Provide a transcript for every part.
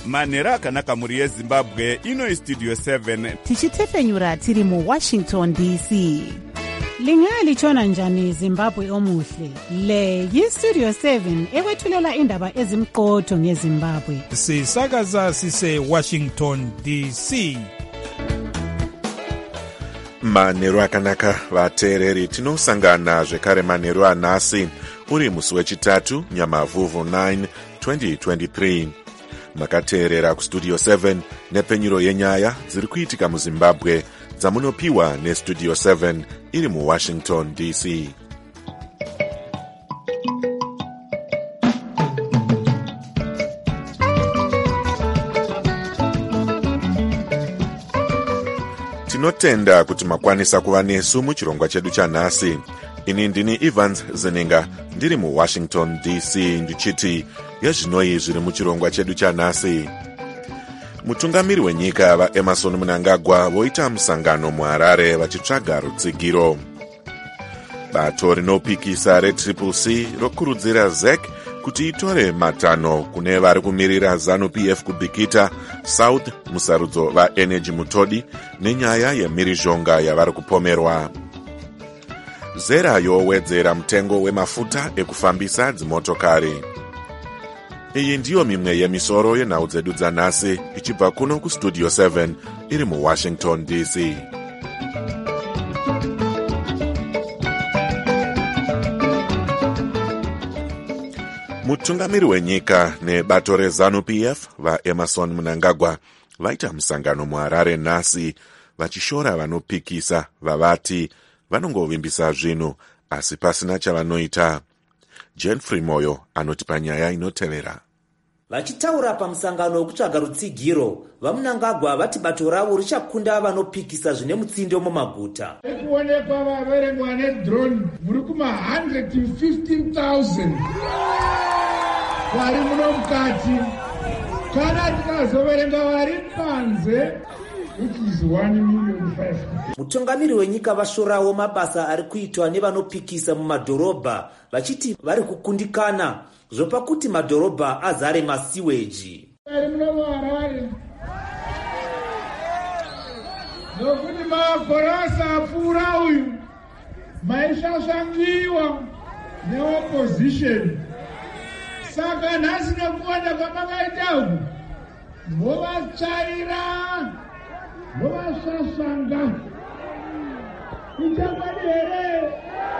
manhero akanaka mhuri yezimbabwe. Ino istudio 7 tichitefenyura tiri muwashington dc. Lingalitshona njani Zimbabwe omuhle? Le yistudio 7 ekwethulela indaba ezimqotho ngeZimbabwe. Sisakaza sise Washington DC. Manhero akanaka vateereri, tinosangana zvekare manhero anhasi uri musi wechitatu Nyamavhuvhu 9 2023. Makateerera kustudio 7 nepenyuro yenyaya dziri kuitika muZimbabwe dzamunopiwa nestudio 7 iri muWashington DC. Tinotenda kuti makwanisa kuva nesu muchirongwa chedu chanhasi. Ini ndini Evans Zeninga ndiri muWashington DC ndichiti yezvinoi zviri muchirongwa chedu chanhasi. Mutungamiri wenyika vaEmmerson Mnangagwa voita musangano muHarare vachitsvaga rutsigiro. Bato rinopikisa reCCC rokurudzira ZEC kuti itore matanho kune vari kumirira ZANU-PF kubikita South musarudzo vaEnergy Mutodi nenyaya yemhirizhonga yavari kupomerwa. Zera yowedzera mutengo wemafuta ekufambisa dzimotokari. Iyi ndiyo mimwe yemisoro yenhau dzedu dzanhasi ichibva kuno kustudio 7 iri muWashington DC. Mutungamiri wenyika nebato reZANU-PF vaEmmerson Mnangagwa vaita musangano muHarare nhasi vachishora vanopikisa vavati vanongovimbisa zvinhu asi pasina chavanoita. Jenfrey Moyo anoti panyaya inotevera. Vachitaura pamusangano wekutsvaga rutsigiro, vaMnangagwa vati bato ravo richakunda vanopikisa zvine mutsindo mumaguta. Kuonekwa vaverengwa nedrone muri kuma 115,000 vari muno mukati. Kana tikazoverenga vari panze which is 1,000,005. Mutungamiri wenyika vashorawo mabasa ari kuitwa nevanopikisa mumadhorobha vachiti vari kukundikana zvopa kuti madhorobha azare masiweji. Vari muno muHarare nokuti makorasa apfuura uyu maishashangiwa neopposition. Saka nhasi nekuwanda kwamakaita uku vovatsvaira vovashashanga ichakwadi here.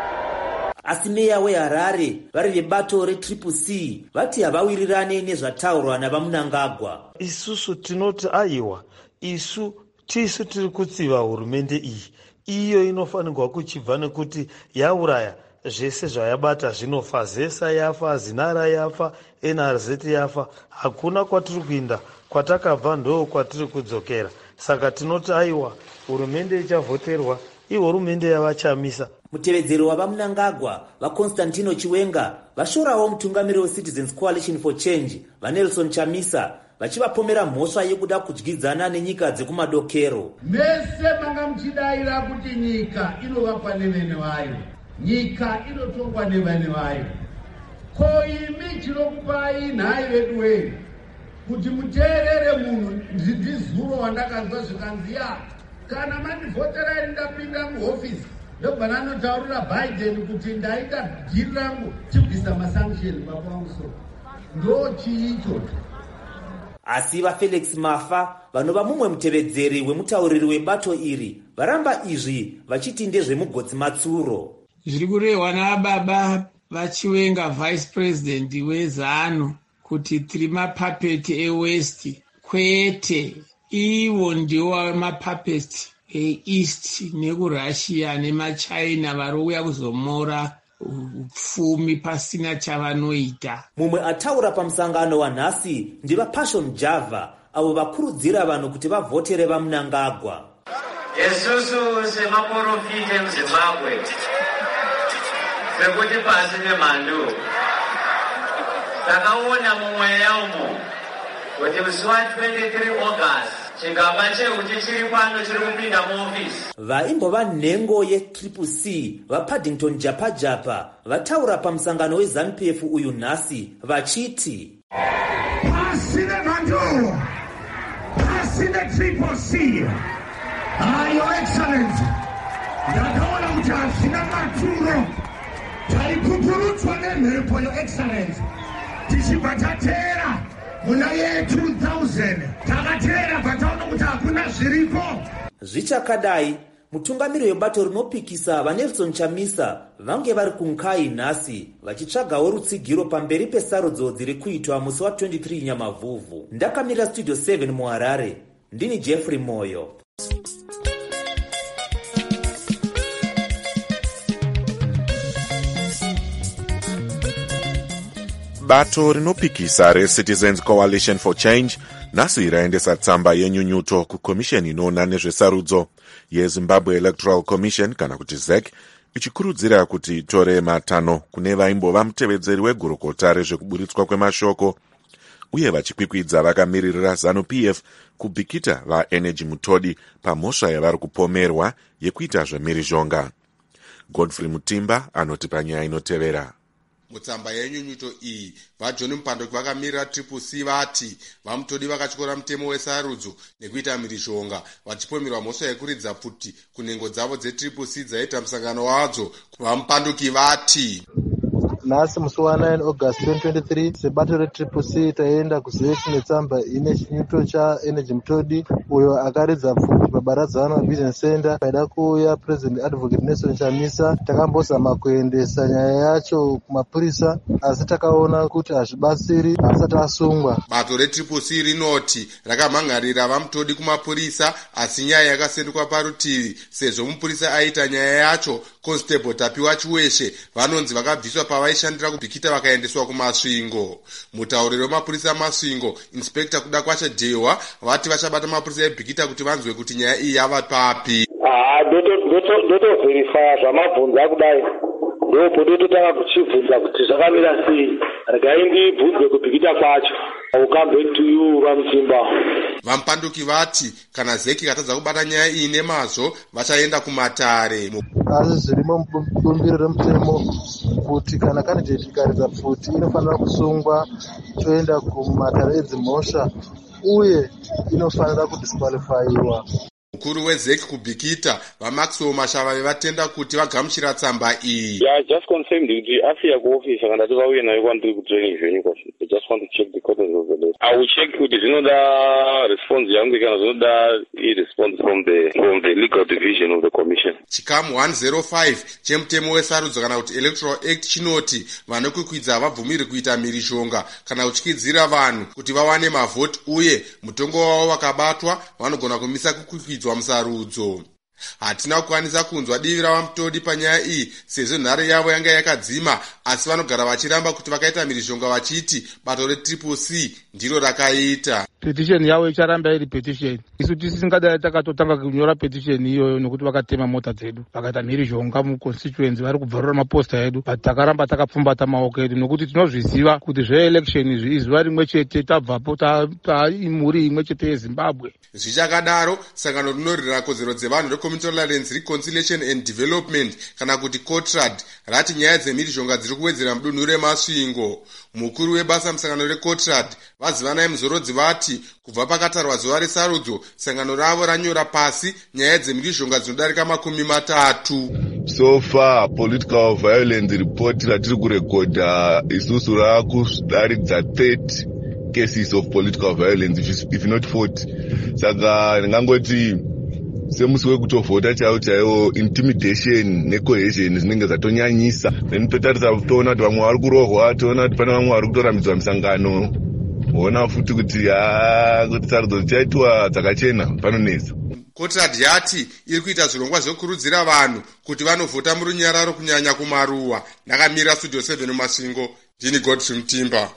Asi meya weHarare vari vebato reCCC vati havawirirane nezvataurwa navaMnangagwa. Isusu tinoti aiwa, tisu tiri kutsiva hurumende iyi. Iyo inofanirwa kuchibva nekuti yauraya zvese zvayabata zvinofa. ZESA yafa, ZINARA yafa, NRZ yafa. Hakuna kwatiri kuinda, kwatakabva ndo kwatiri kudzokera. Saka tinoti aiwa, hurumende ichavhoterwa, hurumende yavachamisa. Mutevedzeri wavaMnangagwa vaConstantino Chiwenga vashorawo mutungamiri weCitizens Coalition for Change vaNelson Chamisa vachivapomera mhosva yekuda kudyidzana nenyika dzekumadokero. Mese manga muchidaira kuti nyika inovakwa nevene vayo, nyika inotongwa nevene vayo. Ko imi chinokupai nhai vedu wenyu kuti muteerere munhu. Ndizuro wandakanzwa zvikanziya kana mandivhotera ndapinda muhofisi ndobva nanotaurira Biden kuti ndaita dhiri rangu chibvisa masanction papamusoro. Ndo chiicho. Asi vaFelix Mafa vanova mumwe mutevedzeri wemutauriri webato iri varamba izvi vachiti ndezvemugotsi matsuro. Zviri kurehwa nababa vaChiwenga vice president weZANU kuti tiri mapapeti eWest. Kwete, ivo ndiwo mapapeti eEast nekuRussia nemaChina varouya kuzomora upfumi pasina chavanoita. Mumwe ataura pamusangano wanhasi ndivaPassion Java avo vakurudzira vanhu kuti vavhotere vaMnangagwa. Isusu semaprofita emuZimbabwe sekuti pasi nemhando takaona mumweya umo kuti musi wa23 August chigaba cheuti chiri pano chiri kupinda muofisi. Vaimbova nhengo yeCCC vaPaddington Japajapa vataura pamusangano weZANU-PF uyu nhasi vachiti pasi nemhando Malamulo pasine Triple C. Your Excellency, ndakaona kuti hazvina maturo taipupurutswa nemhepo, Your Excellency, tichibva tatera muna ye 2000 takatera pataona kuti hakuna zviripo. Zvichakadai, mutungamiri webato rinopikisa vaNelson Chamisa vange vari kunkai nhasi vachitsvagawo rutsigiro pamberi pesarudzo dziri kuitwa musi wa23 Nyamavhuvhu. Ndakamira Studio 7 muHarare, ndini Jeffrey Moyo. Bato rinopikisa reCitizens Coalition for Change nhasi raendesa tsamba yenyunyuto kukomisheni inoona nezvesarudzo yeZimbabwe Electoral Commission kana kuti ZEC, ichikurudzira kuti itore matano kune vaimbova mutevedzeri wegurukota rezvekuburitswa kwemashoko uye vachikwikwidza vakamiririra ZANU-PF kubhikita vaEnergy Mutodi pamhosva yavari kupomerwa yekuita zvemhirizhonga. Godfrey Mutimba anoti panyaya inotevera. Mutsamba yenyunyuto iyi, vaJohn Mupandoki vakamirira Triple C vati vaMutodi vakatyora mutemo wesarudzo nekuita mhirizhonga vachipomerwa mhosva yekuridza pfuti kunhengo dzavo dzeTriple C dzaita musangano wadzo. VaMupandoki vati nhasi musi wa9 August 2023 sebato reTriple C taenda kuZEC netsamba ine chinyuto chaEnergy Mutodi uyo akaridza pfuti pabaradzano Business Center. Paida kuuya President Advocate Nelson Chamisa, takambozama kuendesa nyaya yacho kumapurisa asi takaona kuti hazvibatsiri asati asungwa. Bato reTriple C rinoti rakamhangarira vaMutodi kumapurisa asi nyaya yakasendekwa parutivi sezvo mupurisa aita nyaya yacho. Constable Tapiwa Chiweshe vanonzi vakabviswa pavaishandira kubhikita vakaendeswa kumasvingo. Mutauriri wemapurisa masvingo Inspector Kudakwasha Dehwa vati vachabata mapurisa ebhikita kuti vanzwe kuti nyaya iyi yava papi. Ndotovherifaya zvamabvunza kudai ndopo ndototanga kuchibvunza kuti zvakamira sei. Regai ndibvunze kubhikita kwacho. I'll come back to you, Ramsimba. VaMupandoki vati kana ZEC ikatadza kubata nyaya iyi nemazvo vachaenda kumatare. Asi zvirimo mubumbiro remutemo kuti kana candidate ikaridza pfuti inofanira kusungwa toenda kumatare edzimhosva uye inofanira kudisqualifyiwa. Mukuru weZEC kubhikita vaMaxwell Mashava vatenda kuti vagamuchira tsamba iyi. Yeah, just confirmed kuti afika kuoffice kana tivauye nayo kwandiri kutraining venue kwasho. I just want to check the contents of the list. I will check kuti zvinoda response yangu kana zvinoda response from the legal division of the commission. Chikamu 105 chemutemo wesarudzo kana kuti Electoral Act chinoti vanokwikwidza havabvumiri kuita mhirizhonga kana kutyidzira vanhu kuti vawane mavhoti uye mutongo wavo wakabatwa vanogona kumisa kukwikwidza musarudzo. Hatina kukwanisa kunzwa divi ravaMutodi panyaya iyi sezvo nhare yavo yanga yakadzima asi vanogara vachiramba kuti vakaita mhirizhonga vachiti bato reTriple C ndiro rakaita. Petition yavo icharamba iri petition. Isu tisingadai takatotanga kunyora petition iyoyo nokuti vakatema mota dzedu vakaita mhirizhonga muconstituency vari kubvarura maposta edu but takaramba takapfumbata maoko edu nokuti tinozviziva kuti zveelection izvi izuva rimwe chete tabvapo taimhuri imwe chete yeZimbabwe. Zvichakadaro sangano rinoririra kodzero dzevanhu reCommunity Tolerance Reconciliation and Development kana kuti COTRAD rati nyaya dzemhirizhonga dziri kuwedzera mudunhu remasvingo. Mukuru webasa musangano reCOTRAD vazivanai muzorodzi vati kubva pakatarwa zuva resarudzo sangano ravo ranyora pasi nyaya dzemhirizhonga dzinodarika 30. So far political violence report ratiri kurekodha isusu rakudaridza 30 cases of political violence if not 40. Saka ndingangoti semusi wekutovhota chaiwo intimidation necohesion zvinenge zvatonyanyisa. Then totarisa toona kuti vamwe vari kurohwa, toona kuti pane vamwe vari kutoramidzwa misangano. Ona futi kuti sarudzo dzichaitwa dzakachena panonetsa. COTRAD yati iri kuita zvirongwa zvekurudzira vanhu kuti vanovhota murunyararo kunyanya kumaruwa. Ndakamira Studio 7 mumasvingo, ndini Godfrey Mutimba.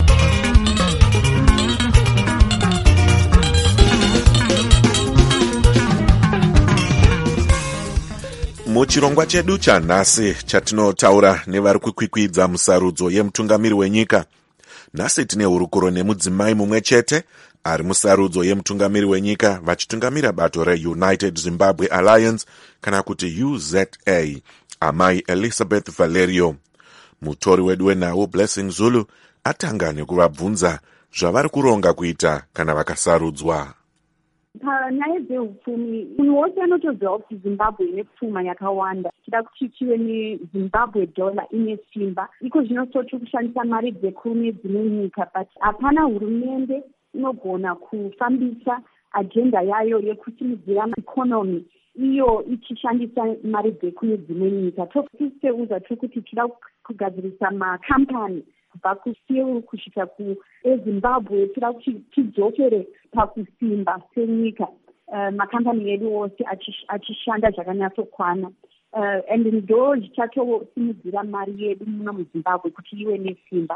Muchirongwa chedu chanhasi chatinotaura nevari kukwikwidza musarudzo yemutungamiri wenyika. Nhasi tine hurukuro nemudzimai mumwe chete ari musarudzo yemutungamiri wenyika vachitungamira bato reUnited Zimbabwe Alliance kana kuti UZA, amai Elizabeth Valerio. Mutori wedu wenhau Blessing Zulu atanga nekuvabvunza zvavari kuronga kuita kana vakasarudzwa. Panyaya dzeupfumi, munhu wose anotoziva kuti Zimbabwe ine pfuma yakawanda. Tida kuti tive neZimbabwe dollar ine simba. Iko zvino tiri kushandisa mari dzekune dzimwe nyika, but hapana hurumende inogona kufambisa agenda yayo yekusimudzira economy iyo ichishandisa mari dzekune dzimwe nyika. Tofiseuza tokuti tida kugadzirisa makampani kubva kuSeoul kusvika kuZimbabwe, tida kuti tidzokere pakusimba senyika, makampani edu ose achishanda zvakanyatsokwana. And ndo zvichatosimudzira mari yedu muno muZimbabwe kuti iwe nesimba.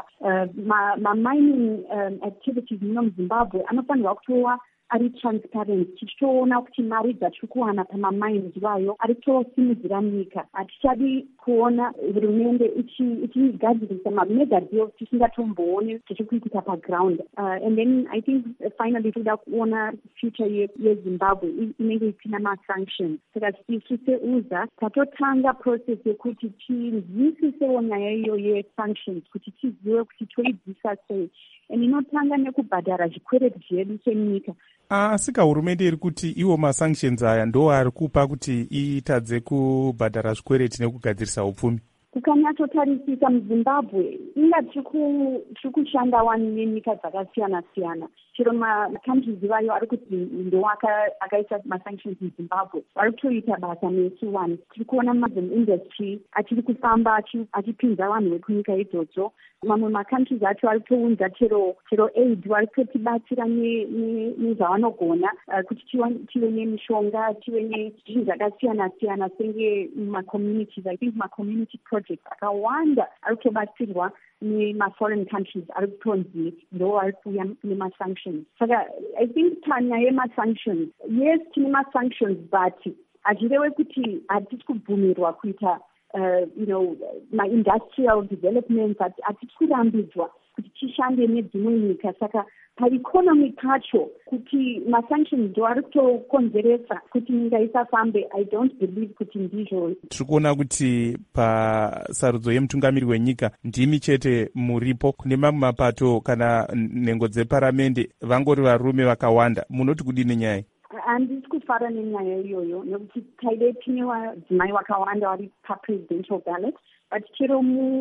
Ma-mining activities muno muZimbabwe anofanirwa kutowa ari transparent, tichitoona kuti mari dzatiri kuwana pamamines iwayo ari kutosimudzira nyika. Hatichadi kuona hurumende ichigadzirisa mamega deals tisingatombooni tichikuitika paground. And then I think finally toda kuona future yeZimbabwe inenge isina masanctions. Saka isu seuza tatotanga process yekuti tinzwisisewo nyaya iyo yesanctions kuti tizive kuti toidzisa sei. And inotanga nekubhadhara zvikwereti zvedu senyika. Asika hurumende iri kuti iwo masanctions aya ndo ari kupa kuti itadze kubhadhara zvikwereti nekugadzirisa upfumi. Kukanyatsotarisisa muZimbabwe inga tiri kushanda nenyika dzakasiyana-siyana. Chero macountries ivayo ari kuti ndo akaisa masanctions muZimbabwe vari kutoita basa nesu one. Tiri kuona industry achiri kufamba achipinza vanhu vekunyika idzodzo. Mamwe macountries acho ari kutounza chero aid vari kutotibatsira nezvavanogona kuti tive nemishonga, tive nezvinhu zvakasiyana-siyana senge mumacommunities. I think macommunity projects akawanda ari kutobatsirwa nema-foreign countries ari kutonzi ndo ari kuuya nemasanctions. Saka I think panyaya yema-sanctions, yes tine ma-sanctions but hazvirewe kuti hatisi kubvumirwa kuita ma-industrial developments, hatisi kurambidzwa kuti tishande nedzimwe nyika. Saka paeconomy pacho kuti ma-sanctions ndo ari kutokonzeresa kuti nyika isafambe, I don't believe kuti ndizvo. Tiri kuona kuti pasarudzo yemutungamiri wenyika ndimi chete muripo. Kune mamwe mapato kana nhengo dzeparamende vangori varume vakawanda. Munoti kudini nyaya? Handisi kufara nenyaya iyoyo nekuti taide tine vadzimai vakawanda vari papresidential ballot, but chero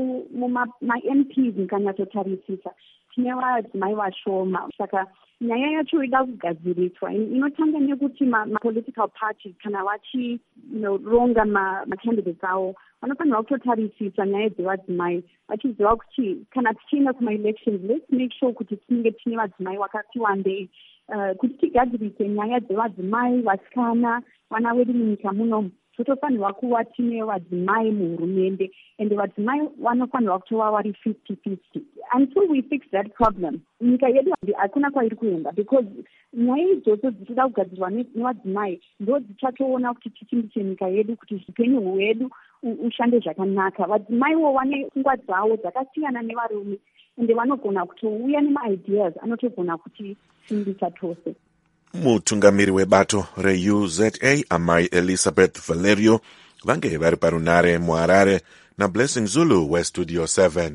ma-MPs mukanyatsotarisisa tine vadzimai vashoma. Saka nyaya yacho ida kugadziriswa. Inotanga nekuti ma-political parties kana vachironga ma-candidates avo vanofanirwa kutotarisisa nyaya dzevadzimai vachiziva kuti kana tichienda kuma-elections, let's make sure kuti tinenge tine vadzimai vakati wandei. Kuti tigadzirise nyaya dzevadzimai, vasikana, vana vedu munyika muno, totofanirwa kuva tine vadzimai muhurumende, ende vadzimai vanofanirwa kutova vari 50-50. Until we fix that problem, nyika yedu hakuna kwairi kuenda, because nyaya idzodzo dzichida kugadzirwa nevadzimai ndo dzichatoona kuti tichimbise nyika yedu, kuti upenyu hwedu ushande zvakanaka. Vadzimaiwo vane pfungwa dzavo dzakasiyana nevarume, ende vanogona kutouya nema-ideas anotogona kuti simbisa tose. Mutungamiri webato reUZA amai Elizabeth Valerio vange vari parunare muHarare naBlessing Zulu weStudio 7.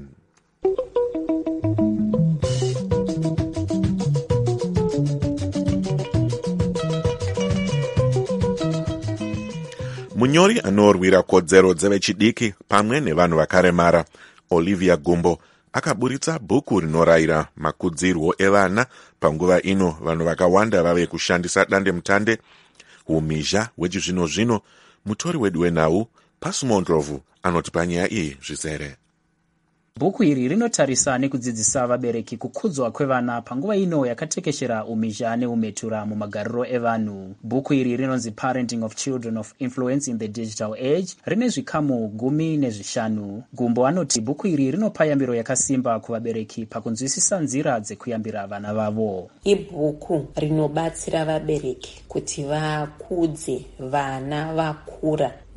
Munyori anorwira kodzero dzevechidiki pamwe nevanhu vakaremara Olivia Gumbo akaburitsa bhuku rinorayira makudzirwo evana panguva ino vanhu vakawanda vave kushandisa dandemutande, umhizha hwechizvino-zvino. Mutori wedu wenhau Pasmo Ndlovu anoti panyaya iyi zvizere. Bhuku iri rinotarisa nekudzidzisa vabereki kukudzwa kwevana panguva ino yakatekeshera umhizha neumetura mumagariro evanhu. Bhuku iri rinonzi Parenting of Children of Influence in the Digital Age, rine zvikamu 15. Gumbo anoti bhuku iri rinopa yambiro yakasimba kuvabereki pakunzwisisa nzira dzekuyambira vana vavo. Ibhuku rinobatsira vabereki kuti vakudze vana vakura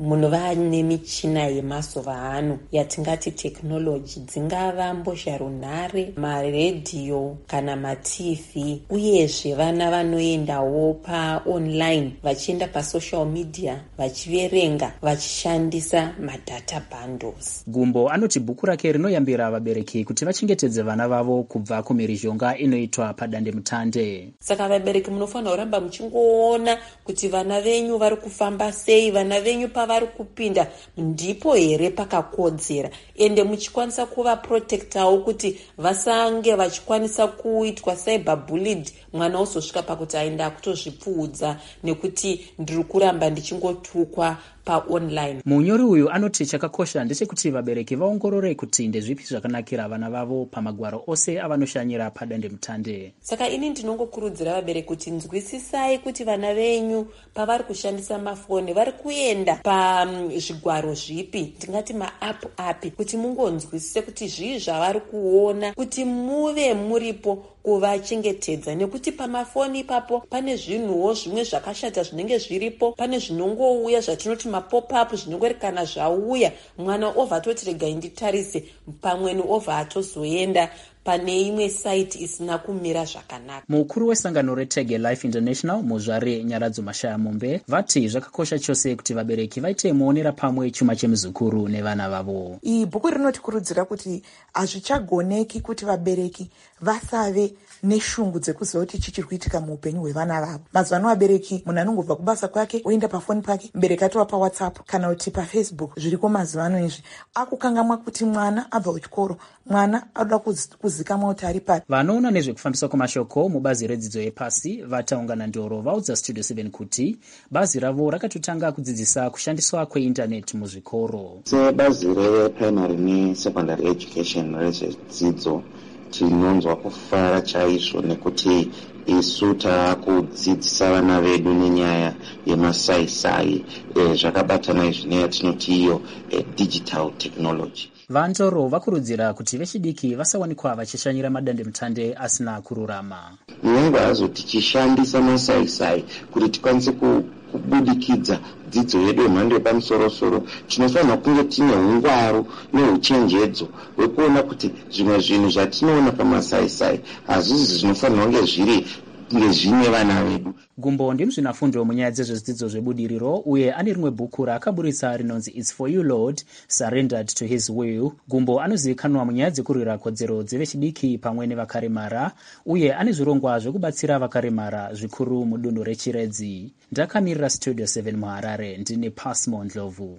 munhu vane michina yemazuva ano yatingati teknoloji, dzingava mbozharunhare, maredhiyo kana matv, uyezve vana vanoendawo paonline vachienda pasocial media vachiverenga vachishandisa madata bundles. Gumbo anoti bhuku rake rinoyambira vabereki kuti vachengetedze vana vavo kubva kumhirizhonga inoitwa padandemutande. Saka vabereki munofanira kuramba muchingoona kuti vana venyu vari kufamba sei, vana venyu pavari kupinda ndipo here pakakodzera, ende muchikwanisa kuvaprotectawo kuti vasange vachikwanisa kuitwa cyberbullied, mwana uzosvika pakuti aenda kutozvipfuudza nekuti ndiri kuramba ndichingotukwa paonline. Munyori uyu anoti chakakosha ndechekuti vabereki vaongorore kuti ndezvipi zvakanakira vana vavo pamagwaro ose avanoshanyira padandemutande. Saka ini ndinongokurudzira vabereki kuti nzwisisai kuti vana venyu pavari kushandisa mafoni vari kuenda pazvigwaro zvipi, tingati maapu api, kuti mungonzwisise kuti zvii zvavari kuona, kuti muve muripo kuvachengetedza, nekuti pamafoni ipapo pane zvinhuwo zvimwe zvakashata zvinenge zviripo, pane zvinongouya zvatinoti mapop-up zvinongorekana zvauya, mwana ovha atoti regai nditarise, pamweni ovha atozoenda pane imwe site isina kumira zvakanaka. Mukuru wesangano reTege Life International Muzvare Nyaradzo Mashaya Mombe vati zvakakosha chose kuti vabereki vaite muonera pamwe chuma chemuzukuru nevana vavo. Iyi bhuku rinotikurudzira kuti hazvichagoneki kuti vabereki vasave neshungu dzekuziva kuti chichiri kuitika muupenyu hwevana vavo. Mazuva ano vabereki munhu anongobva kubasa kwake oenda pafoni pake, mbereki atova paWhatsApp kana kuti paFacebook. Zviriko mazuva ano izvi akukangamwa kuti mwana abva kuchikoro, mwana anoda kuzikamwa kuti ari pari. Vanoona nezvekufambiswa kwamashoko mubazi redzidzo yepasi vataungana ndoro vaudza Studio 7 kuti bazi ravo rakatotanga kudzidzisa kushandiswa kweindaneti muzvikoro. Sebazi reprimary nesecondary education rezvedzidzo tinonzwa kufara chaizvo nekuti isu taakudzidzisa vana vedu nenyaya yemasaisai zvakabatana izvi neyatinoti iyo digital technology. Vantoro vakurudzira kuti vechidiki vasawanikwa vachishanyira madandemutande asina kururama. Nyangwe hazo tichishandisa masaisai kuti tikwanise kubudikidza dzidzo yedu yemhando yepamusoro-soro, tinofanira kunge tine ungwaru neuchenjedzo hwekuona kuti zvimwe zvinhu zvatinoona pamasaisai hazvisi zvinofanira kunge zviri ngezvine vana vedu. Gumbo ndimuzvinafundo munyaya dzezvedzidzo zvebudiriro uye ane rimwe bhuku raakaburitsa rinonzi It's for You Lord, Surrendered to His Will. Gumbo anozivikanwa munyaya dzekurwira kodzero dzevechidiki pamwe nevakaremara uye ane zvirongwa zvekubatsira vakaremara zvikuru mudunhu reChiredzi. Ndakamirira Studio 7 muHarare ndine Pasmo Ndlovu.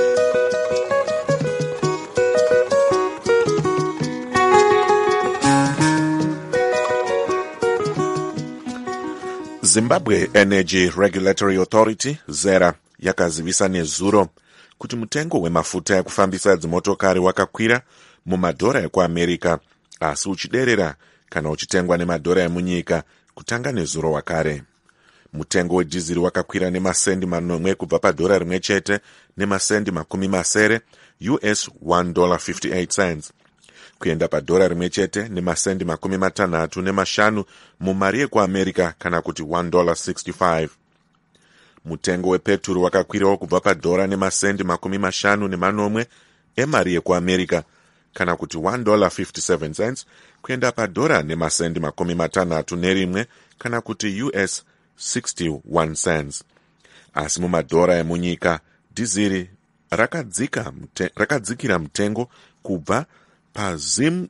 Zimbabwe Energy Regulatory Authority ZERA yakazivisa nezuro kuti mutengo wemafuta ekufambisa dzimotokari wakakwira mumadhora ekuAmerica, asi uchiderera kana uchitengwa nemadhora emunyika kutanga nezuro wakare. Mutengo wedhiziri wakakwira nemasendi manomwe kubva padhora rimwe chete nemasendi 10 US $1.58 kuenda padhora rimwe chete nemasendi 65 mumari yekuAmerica kana kuti $1.65. Mutengo wepeturu wakakwirawo kubva padhora nemasendi 50 emari yekuAmerica kana kuti $1.57 kuenda padhora nemasendi 61 kana kuti US 61 asi mumadhora emunyika dhiziri rakadzikira mutengo kubva pazim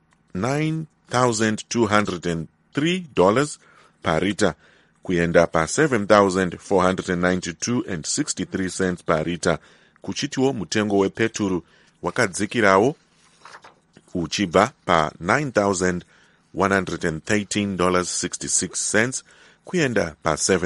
$9,203 parita kuenda pa$7,492.63 parita, kuchitiwo mutengo wepeturu wakadzikirawo uchibva pa$9,113.66 kuenda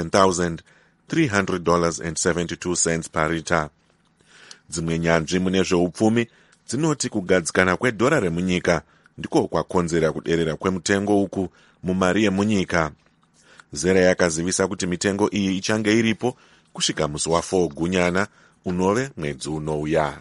pa$7,300.72 parita. Dzimwe nyanzvi mune zveupfumi dzinoti kugadzikana kwedhora remunyika ndiko kwakonzera kuderera kwemutengo uku mumari yemunyika. ZERA yakazivisa kuti mitengo iyi ichange iripo kusvika musi wa4 Gunyana unove mwedzi unouya.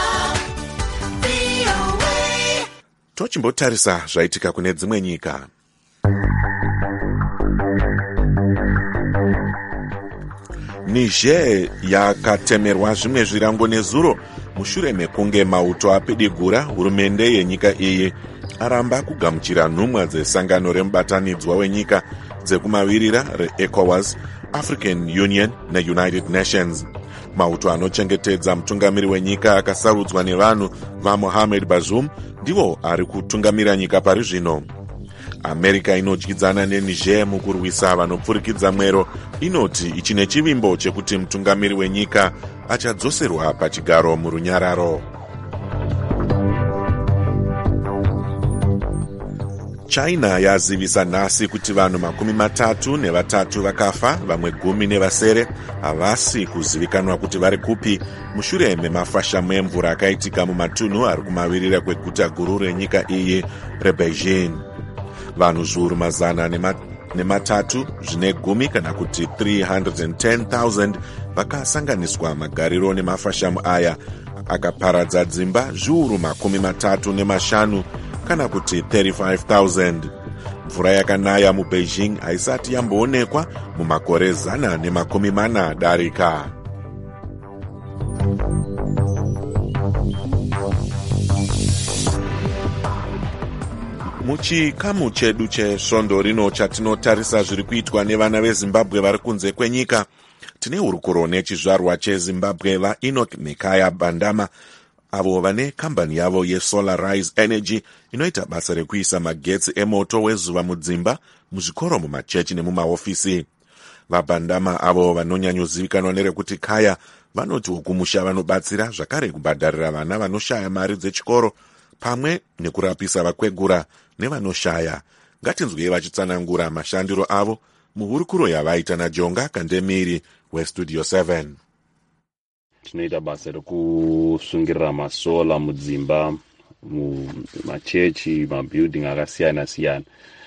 Tochimbotarisa zvaitika kune dzimwe nyika. Niger yakatemerwa zvimwe zvirango nezuro mushure mekunge mauto apidigura hurumende yenyika iyi aramba kugamuchira nhumwa dzesangano remubatanidzwa wenyika dzekumavirira reECOWAS, African Union neUnited Nations. Mauto anochengetedza mutungamiri wenyika akasarudzwa nevanhu vaMohamed Bazoum ndivo ari kutungamira nyika pari zvino. America inodyidzana neNiger mukurwisa vanopfurikidza mwero inoti ichine chivimbo chekuti mutungamiri wenyika achadzoserwa pachigaro murunyararo. China yazivisa nhasi kuti vanhu 33 vakafa, vamwe 10 nevasere havasi kuzivikanwa kuti vari kupi mushure memafashamu emvura akaitika mumatunhu ari kumavirira kweguta guru renyika iyi reBeijing. Vanhu zviuru 103 zvine gumi kana kuti 310,000 vakasanganiswa magariro nemafashamu aya akaparadza dzimba zviuru 35 kana kuti 35,000. Mvura yakanaya muBeijing haisati yamboonekwa mumakore 140 darika. Muchikamu chedu chesvondo rino chatinotarisa zviri kuitwa nevana veZimbabwe vari kunze kwenyika, tine hurukuro nechizvarwa cheZimbabwe vaEnoch Mekaya Bandama, avo vane kambani yavo yeSolarise Energy inoita basa rekuisa magetsi emoto wezuva mudzimba, muzvikoro, mumachechi nemumahofisi. VaBandama avo vanonyanyozivikanwa nerekuti Kaya vanoti hukumusha vanobatsira zvakare kubhadharira vana vanoshaya mari dzechikoro pamwe nekurapisa vakwegura nevanoshaya. Ngatinzwei vachitsanangura mashandiro avo muhurukuro yavaita naJonga Kandemiri weStudio 7. Tinoita basa rekusungirira masola mudzimba, mumachechi, mabuilding akasiyana siyana.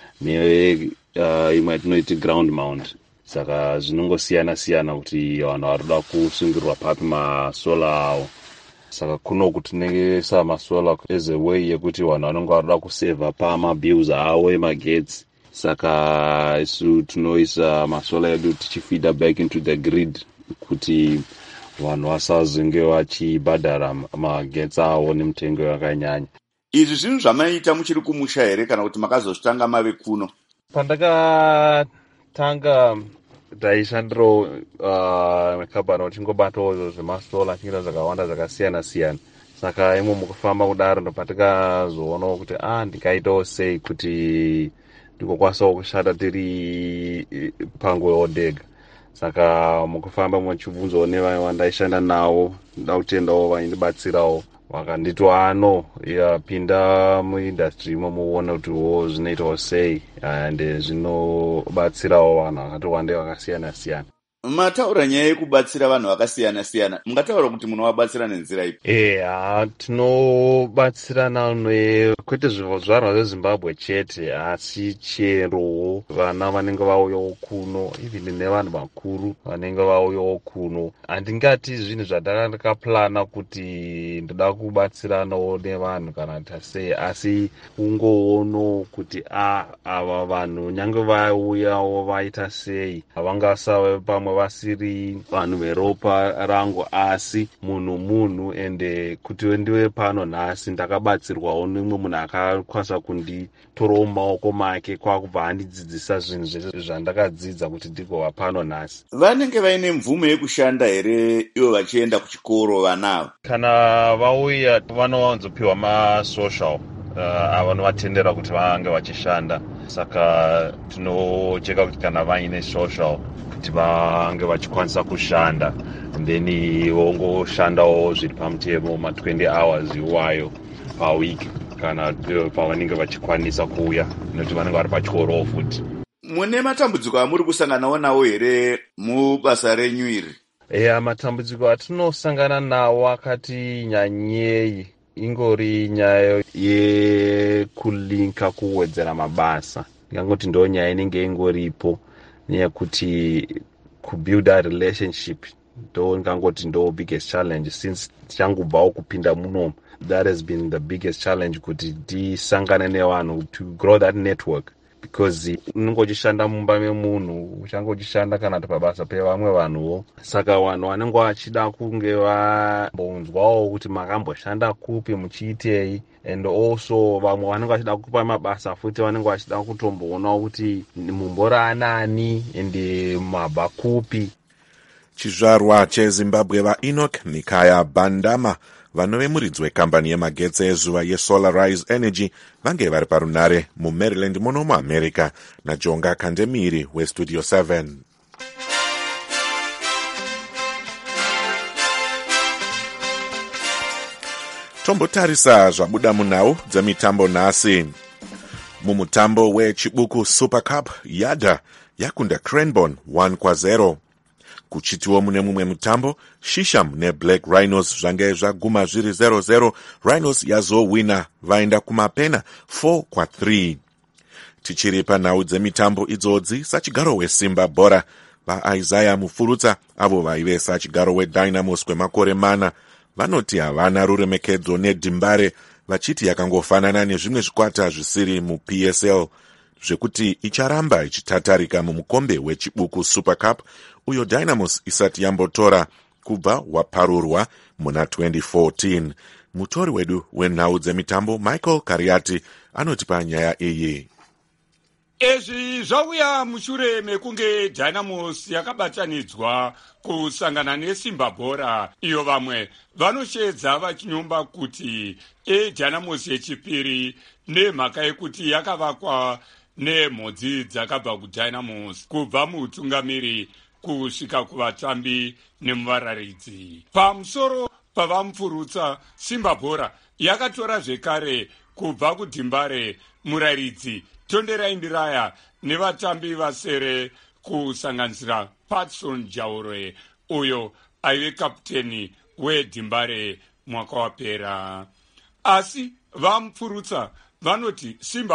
Imwe tinoiti ground mount. Saka zvinongosiyana siyana kuti vanhu varikuda kusungirirwa papi masola avo. Saka kunoku tinengesa masola as a way yekuti vanhu vanenge varikuda kusevha pamabills avo emagetsi. Saka isu tinoisa masola edu tichifeeda back into the grid kuti vanhu vasazonge vachibhadhara magetsi avo nemutengo yakanyanya. Izvi zvinhu zvamaita muchiri kumusha here kana kuti makazozvitanga mave kuno? Pandakatanga taishandiro kambani tingobatawo zvemasola tingira zvakawanda zvakasiyana siyana. Saka imwe mukufamba kudaro ndopandikazoonawo kuti ndingaitawo sei kuti ndingokwanisawo kushanda tiri panguva ndega. Saka mukufamba muchibvunzawo nevandaishanda navo, ndoda kutendawo vaindibatsirawo, vakanditi yapinda muindustry muone kutiwo zvinoitawo sei, ande zvinobatsirawo vanhu vakati wandei vakasiyana siyana. Mataura nyaya yekubatsira vanhu vakasiyana siyana, mungataura kuti munovabatsira nenzira ipi? Tinobatsirana kwete zvizvarwa zveZimbabwe chete, asi cherowo vana vanenge vauyawo kuno, even nevanhu vakuru vanenge vauyawo kuno. Handingati zvinhu zvandakaplana kuti ndoda kubatsiranawo nevanhu kana tasei, asi kungoono kuti ava vanhu nyange vauyawo vaita sei, havangasave pamwe vasiri vanhu veropa rangu, asi munhu ende kuti ndiwe pano nhasi ndakabatsirwawo nemwe munhu akakwanisa kunditorawo mumaoko make kwakubva handidzidzisa zvinhu zvese zvandakadzidza kuti ndigova pano nhasi. Vanenge vaine mvumo yekushanda here ivo vachienda kuchikoro vanavo? Kana vauya vanowanzopiwa masocial avanovatendera kuti vange vachishanda. Saka tinocheka kuti kana vaine social kuti vange vachikwanisa kushanda, then vongoshandawo zviri pamutemo 20 hours iwayo per week kana pavanenge vachikwanisa kuuya, nokuti vanenge vari pachikorowo futi. Mune matambudziko amuri kusanganawo nawo here mubasa renyu iri? Matambudziko atinosangana nawo akati nyanyei ingori nyaya yekulinka kuwedzera mabasa. Ndingangoti ndo nyaya inenge ingoripo, nekuti kubuild a relationship ndingangoti ndo biggest challenge since tichangobvawo kupinda munomu. That has been the biggest challenge, kuti tisangane nevanhu, to grow that network. because unenge uchishanda mumba memunhu, uchange uchishanda kana kuti pabasa pevamwe vanhuwo. Saka vanhu vanenge vachida kunge vambonzwawo kuti makamboshanda kupi muchiitei, and also vamwe vanenge vachida kupa mabasa futi vanenge vachida kutomboonawo kuti mumboraanani ende mabva kupi. Chizvarwa chezimbabwe vaEnoch Nikaya Bandama vanove muridzi wekambani yemagetsi ezuva yeSolarise Energy vange vari parunare muMaryland muno muAmerica naJonga Kandemiri weStudio 7. Tombotarisa zvabuda munhau dzemitambo nhasi. Mumutambo wechibuku Super Cup, Yada yakunda Cranbourne 1-0. Kuchitiwo mune mumwe mutambo, Shisham neBlack Rhinos zvange zvaguma zviri 0-0, Rhinos yazowina vaenda kumapena 4-3. Tichiri panhau dzemitambo idzodzi, sachigaro weSimba Bora vaIsaiah Mufurutsa avo vaive sachigaro weDynamos kwemakore mana vanoti havana ruremekedzo neDhimbare, vachiti yakangofanana nezvimwe zvikwata zvisiri muPSL zvekuti icharamba ichitatarika mumukombe wechibuku Super Cup uyo Dynamos isati yambotora kubva waparurwa muna 2014. Mutori wedu wenhau dzemitambo Michael Kariati anotipa nyaya iyi. Ezvi zvauya mushure mekunge Dynamos yakabatanidzwa kusangana neSimba Bora, iyo vamwe vanoshedza vachinyomba kuti Dynamos yechipiri nemhaka yekuti yakavakwa nemhodzi dzakabva kuDynamos kubva muutungamiri kusvika kuvatambi nemuvararidzi. Pamusoro pavamufurutsa, Simba Bora yakatora zvekare kubva kuDhimbare muraridzi Tonderai Ndiraya nevatambi vasere kusanganisira Patson Jaurwe uyo aive kapteni weDhimbare mwaka wapera. Asi vamufurutsa vanoti Simba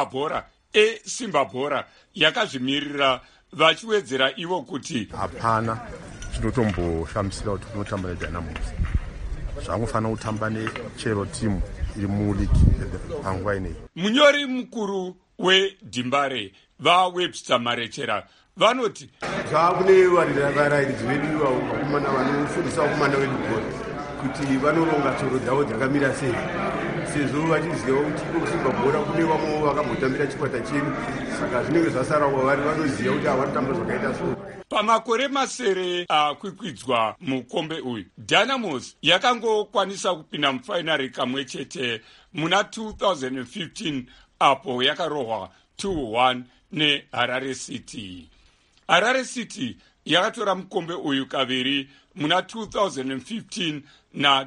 Bora yakazvimirira vachiwedzera ivo kuti hapana chinotomboshamisira kuti kunotamba neDynamos. Zvangofanira kutamba nechero timu iri muligi panguva ineyi. Munyori mukuru weDhimbare vaWebster Marechera vanoti zvakune varairidzi vedu vakomana vanofundisa vakomana vedu bhora kuti vanoronga tsoro dzavo dzakamira sei, sezvo vachiziva kuti kuSimba Bora kune vamwe vakambotambira chikwata chenu, saka zvinenge zvasara kwavari vanoziva kuti havatamba zvakaita so. Pamakore masere akwikwidzwa mukombe uyu, Dynamos yakangokwanisa kupinda mufainari kamwe chete muna 2015 apo yakarohwa 2-1 neHarare City. Harare City yakatora mukombe uyu kaviri muna 2015 na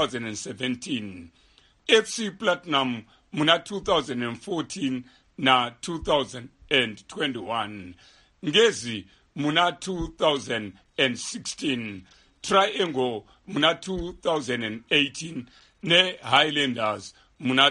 2017. FC Platinum muna 2014 na 2021. Ngezi muna 2016. Triangle muna 2018 neHighlanders muna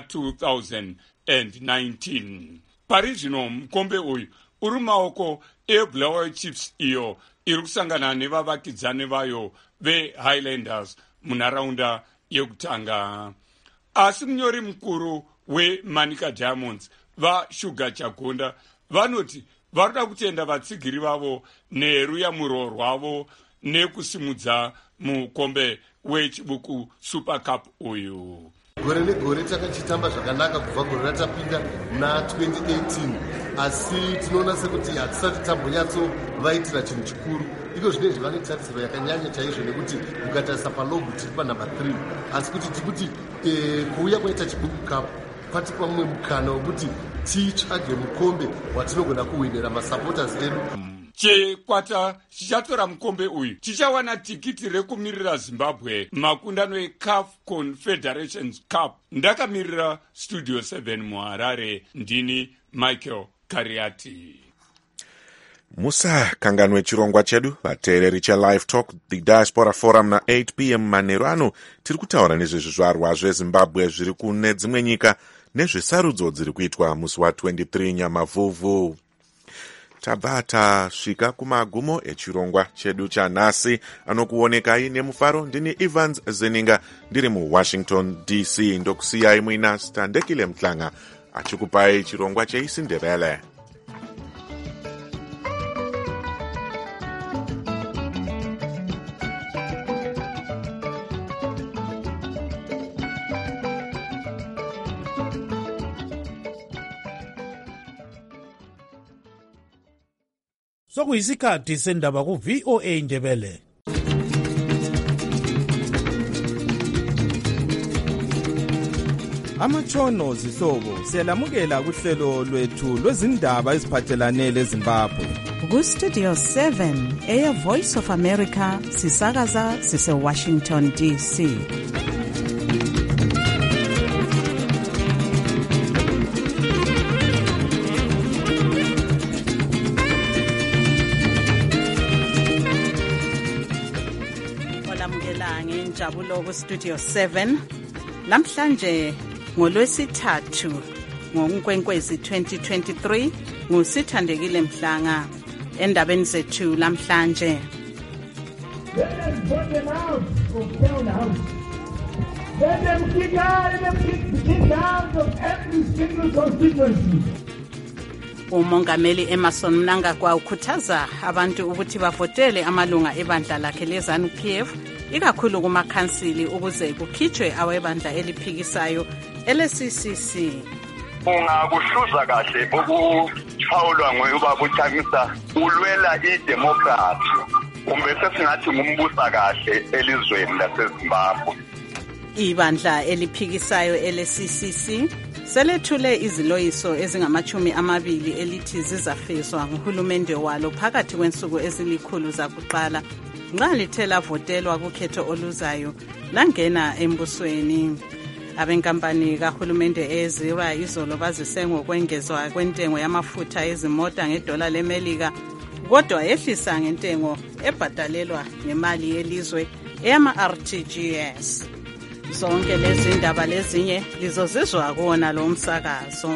2019. Pari zvino mukombe uyu uri maoko eBulawayo Chiefs iyo iri kusangana nevavakidzani vayo veHighlanders munharaunda yekutanga. Asi munyori mukuru weManika Diamonds vaShuga Chagonda vanoti varikuda kutenda vatsigiri vavo neruyamuro rwavo nekusimudza mukombe wechibuku Super Cup uyu. Gore negore takachitamba zvakanaka kubva gore ratapinda na 2018, asi tinoona sekuti hatisati tambonyatsovaitira chinhu chikuru. Iko zvinezvi vane tarisiro yakanyanya chaizvo nekuti mukatarisa palogu tiri panhamba 3, asi kuti tikuti kuuya kwaita chibuku cup kwatipa mumwe mukana wekuti titsvage mukombe watinogona kuwinira masupporters edu. Chikwata chichatora mukombe uyu chichawana tikiti rekumirira Zimbabwe makundano eCAF Confederations Cup. Ndakamirira Studio 7 muHarare, ndini Michael Kariati. Musakanganwe chirongwa chedu vateereri cheLive Talk The Diaspora Forum na 8 p.m. manheru ano tiri kutaura nezvezvizvarwa zveZimbabwe zviri kune dzimwe nyika nezvesarudzo dziri kuitwa musi wa23 Nyamavhuvhu. Tabva tasvika kumagumo echirongwa chedu chanhasi. Anokuonekai nemufaro ndini Evans Zeninga ndiri muWashington DC. Ndokusiyai muina Standekile Mhlanga achikupai chirongwa cheIsindebele. Sokuyisikhathi sendaba ku VOA Ndebele. Amatshono zihlobo siyalamukela kuhlelo lwethu lwezindaba eziphathelane leZimbabwe. Ku Studio 7 Air Voice of America sisakaza sise Washington DC. Olamukela ngenjabulo ku Studio 7 namhlanje ngoLwesithathu ngoNkwenkwezi 2023 nguSithandekile Mhlanga endabeni zethu lamhlanje. Umongameli Emmerson Mnangagwa ukhuthaza abantu ukuthi bavotele amalunga ebandla lakhe leZANU-PF ikakhulu kumakhansili ukuze kukhitshwe awebandla eliphikisayo LCCC. Ungakuhluza kahle ukuphawulwa ngoyubaba uChamisa ulwela idemocracy kumbe sesingathi ngumbusa kahle elizweni laseZimbabwe. Ibandla eliphikisayo LCCC selethule iziloyiso ezingama-20 elithi zizafezwa nguhulumende walo phakathi kwensuku ezilikhulu zakuqala nxa lithe lavotelwa kukhetho oluzayo langena embusweni. Abenkampani kahulumende eZira izolo bazise ngokwengezwa kwentengo yamafutha ezimota ngedola leMelika kodwa yehlisa ngentengo ebhadalelwa ngemali yelizwe eyama-RTGS. Zonke lezi ndaba lezinye lizozizwa kuwona lo msakazo.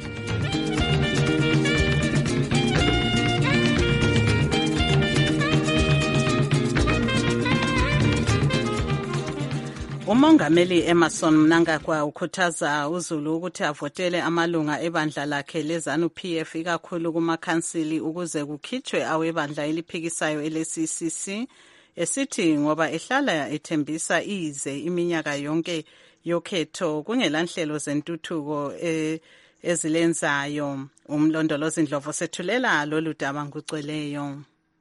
Umongameli Emmerson Mnangagwa ukhuthaza uZulu ukuthi avotele amalunga ebandla lakhe leZANU-PF ikakhulu kumakhansili ukuze kukhitshwe awebandla eliphikisayo LCCC esithi ngoba ehlala ethembisa ize iminyaka yonke yokhetho kungelanhlelo zentuthuko ezilenzayo. Umlondolozi Ndlovu sethulela lolu daba nguCweleyo.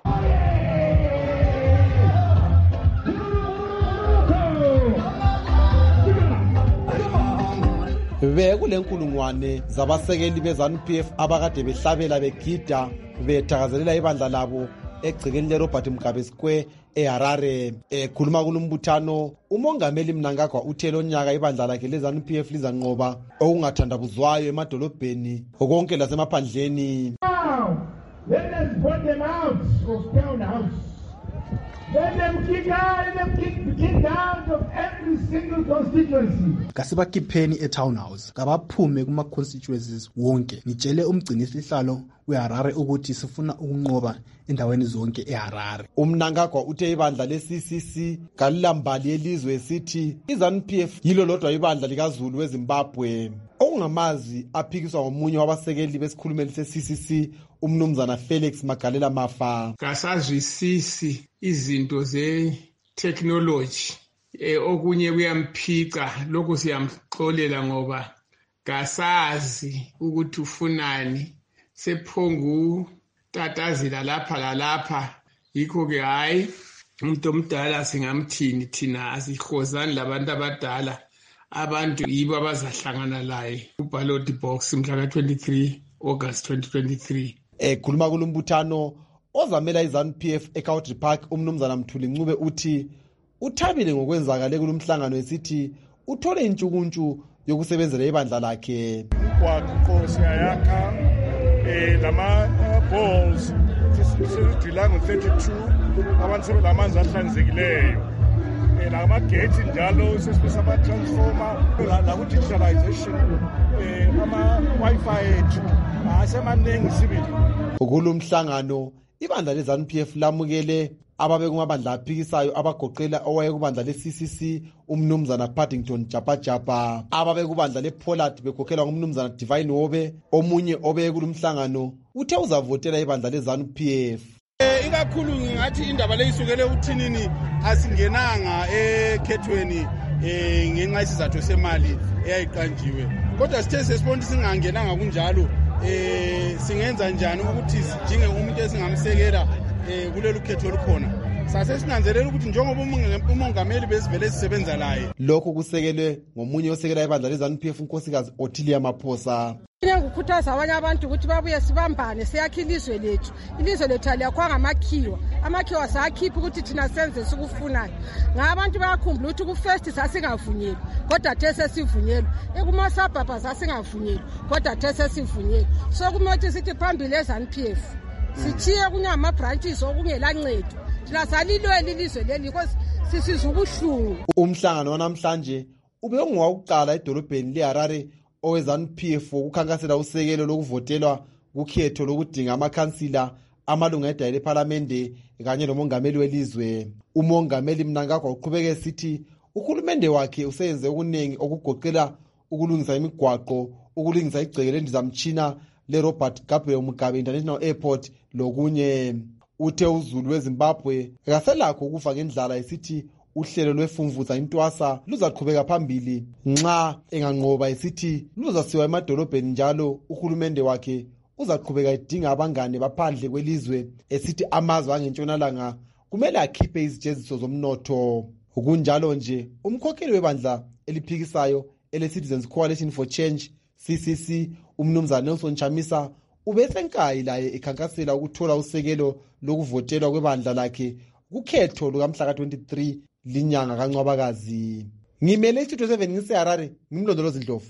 Bekulenkulungwane zabasekeli beZANU-PF abakade behlabela begida bethakazelela ibandla labo egcekeni leRobert Mugabe Square eHarare. Ekhuluma kulumbuthano umongameli Mnangagwa uthe lonyaka ibandla lakhe leZANU-PF lizanqoba okungathandabuzwayo emadolobheni konke lasemaphandleni. Let us put them out of townhouse. Let them kick out of every single constituency. Kasibakhipheni etownhouse kabaphume kuma constituencies wonke. Ngitshele umgcinisihlalo weHarare ukuthi sifuna ukunqoba endaweni zonke eHarare. Umnangagwa uthe ibandla leCCC kalilambali yelizwe esithi iZANU-PF yilo lodwa ibandla likaZulu weZimbabwe. Okungamazi aphikiswa ngomunye wabasekeli besikhulumeli seCCC umnumzana Felix Magalela Mafa. Kasazwisisi izinto ze-technology okunye kuyamphica lokhu siyamxolela ngoba kasazi ukuthi ufunani sephongu tatazila lapha lalapha yikho-ke hayi umuntu omdala singamthini thina asihozani labantu abadala abantu yibo abazahlangana laye ku-ballot box mhla ka-23 August 2023. Khuluma kulumbuthano ozamela iZANU-PF eCountry Park umnumzana Mthuli Ncube uthi uthabile ngokwenzakale kulumhlangano esithi uthole intshukuntshu yokusebenzela ibandla lakhe. Kwaqo siyayakha lama balls sesijila ngo-32 abantu sebelamanzi ahlanzekileyo namagate njalo sesibesa ama-transformer naku-digitalization ama-Wi-Fi ethu asemaningi sibili. Kulumhlangano ibandla leZANU-PF lamukele ababe kumabandla aphikisayo abagoqela owaye kubandla leCCC umnumzana Paddington Japajapa, ababe kubandla lePollard bekhokhelwa ngumnumzana Divine Wobe. Omunye obe kulumhlangano uthe uzavotela ibandla leZANU-PF. Ikakhulu ngingathi indaba leyisukele uthinini asingenanga ekhethweni ngenxa isizathu semali eyayiqanjiwe, kodwa sithe sesibona singangenanga kunjalo singenza njani ukuthi sidinge umuntu esingamsekela kulolu khetho olukhona. Sase sinanzelela ukuthi njengoba umongameli besivele sisebenza laye. Lokho kusekelwe ngomunye osekela ibandla leZANU-PF unkosikazi Ottilia Maphosa. Ngiyakukhuthaza abanye abantu ukuthi babuye sibambane siyakha ilizwe lethu. Ilizwe lethu aliyakhwa ngamakhiwa. Amakhiwa sakhipha ukuthi thina senze sikufunayo. Ngabantu bayakhumbula ukuthi ku-first sasingavunyelwa kodwa the sesivunyelwa. Ekumasabhaba sasingavunyelwa kodwa the sesivunyelwa. So kumele sithi phambili eZANU-PF sithiye kunyama branches okungelancedo. Thina salilwela ilizwe leli because sisizwa ubuhlungu. Umhlangano wanamhlanje ube ungowokuqala edolobheni leHarare oweZANU-PF ukukhankasela usekelo lokuvotelwa kukhetho lokudinga amakhansila amalunga edale lephalamende kanye nomongameli welizwe. Umongameli Mnangagwa uqhubeke esithi uhulumende wakhe useyenze okuningi okugoqela ukulungisa imigwaqo, ukulungisa igceke lendizamtshina leRobert Gabriel Mugabe International Airport lokunye. Uthe uZulu weZimbabwe akaselakho ukufa ngendlala esithi uhlelo lwefumvuza intwasa luzaqhubeka phambili nxa enganqoba esithi luzasiwa emadolobheni njalo uhulumende wakhe uzaqhubeka edinga abangane baphandle kwelizwe esithi amazwe angentshonalanga kumele akhiphe izijeziso zomnotho. Kunjalo nje umkhokheli webandla eliphikisayo ele-Citizens Coalition for Change CCC umnumzana Nelson Chamisa ubesenkayi laye ekhankasela ukuthola usekelo lokuvotelwa kwebandla lakhe kukhetho lukamhla ka-23 linyanga kaNcwabakazi. Ngimele iStudio 7 ngiseHarare, ngimlondolozi Ndlovu.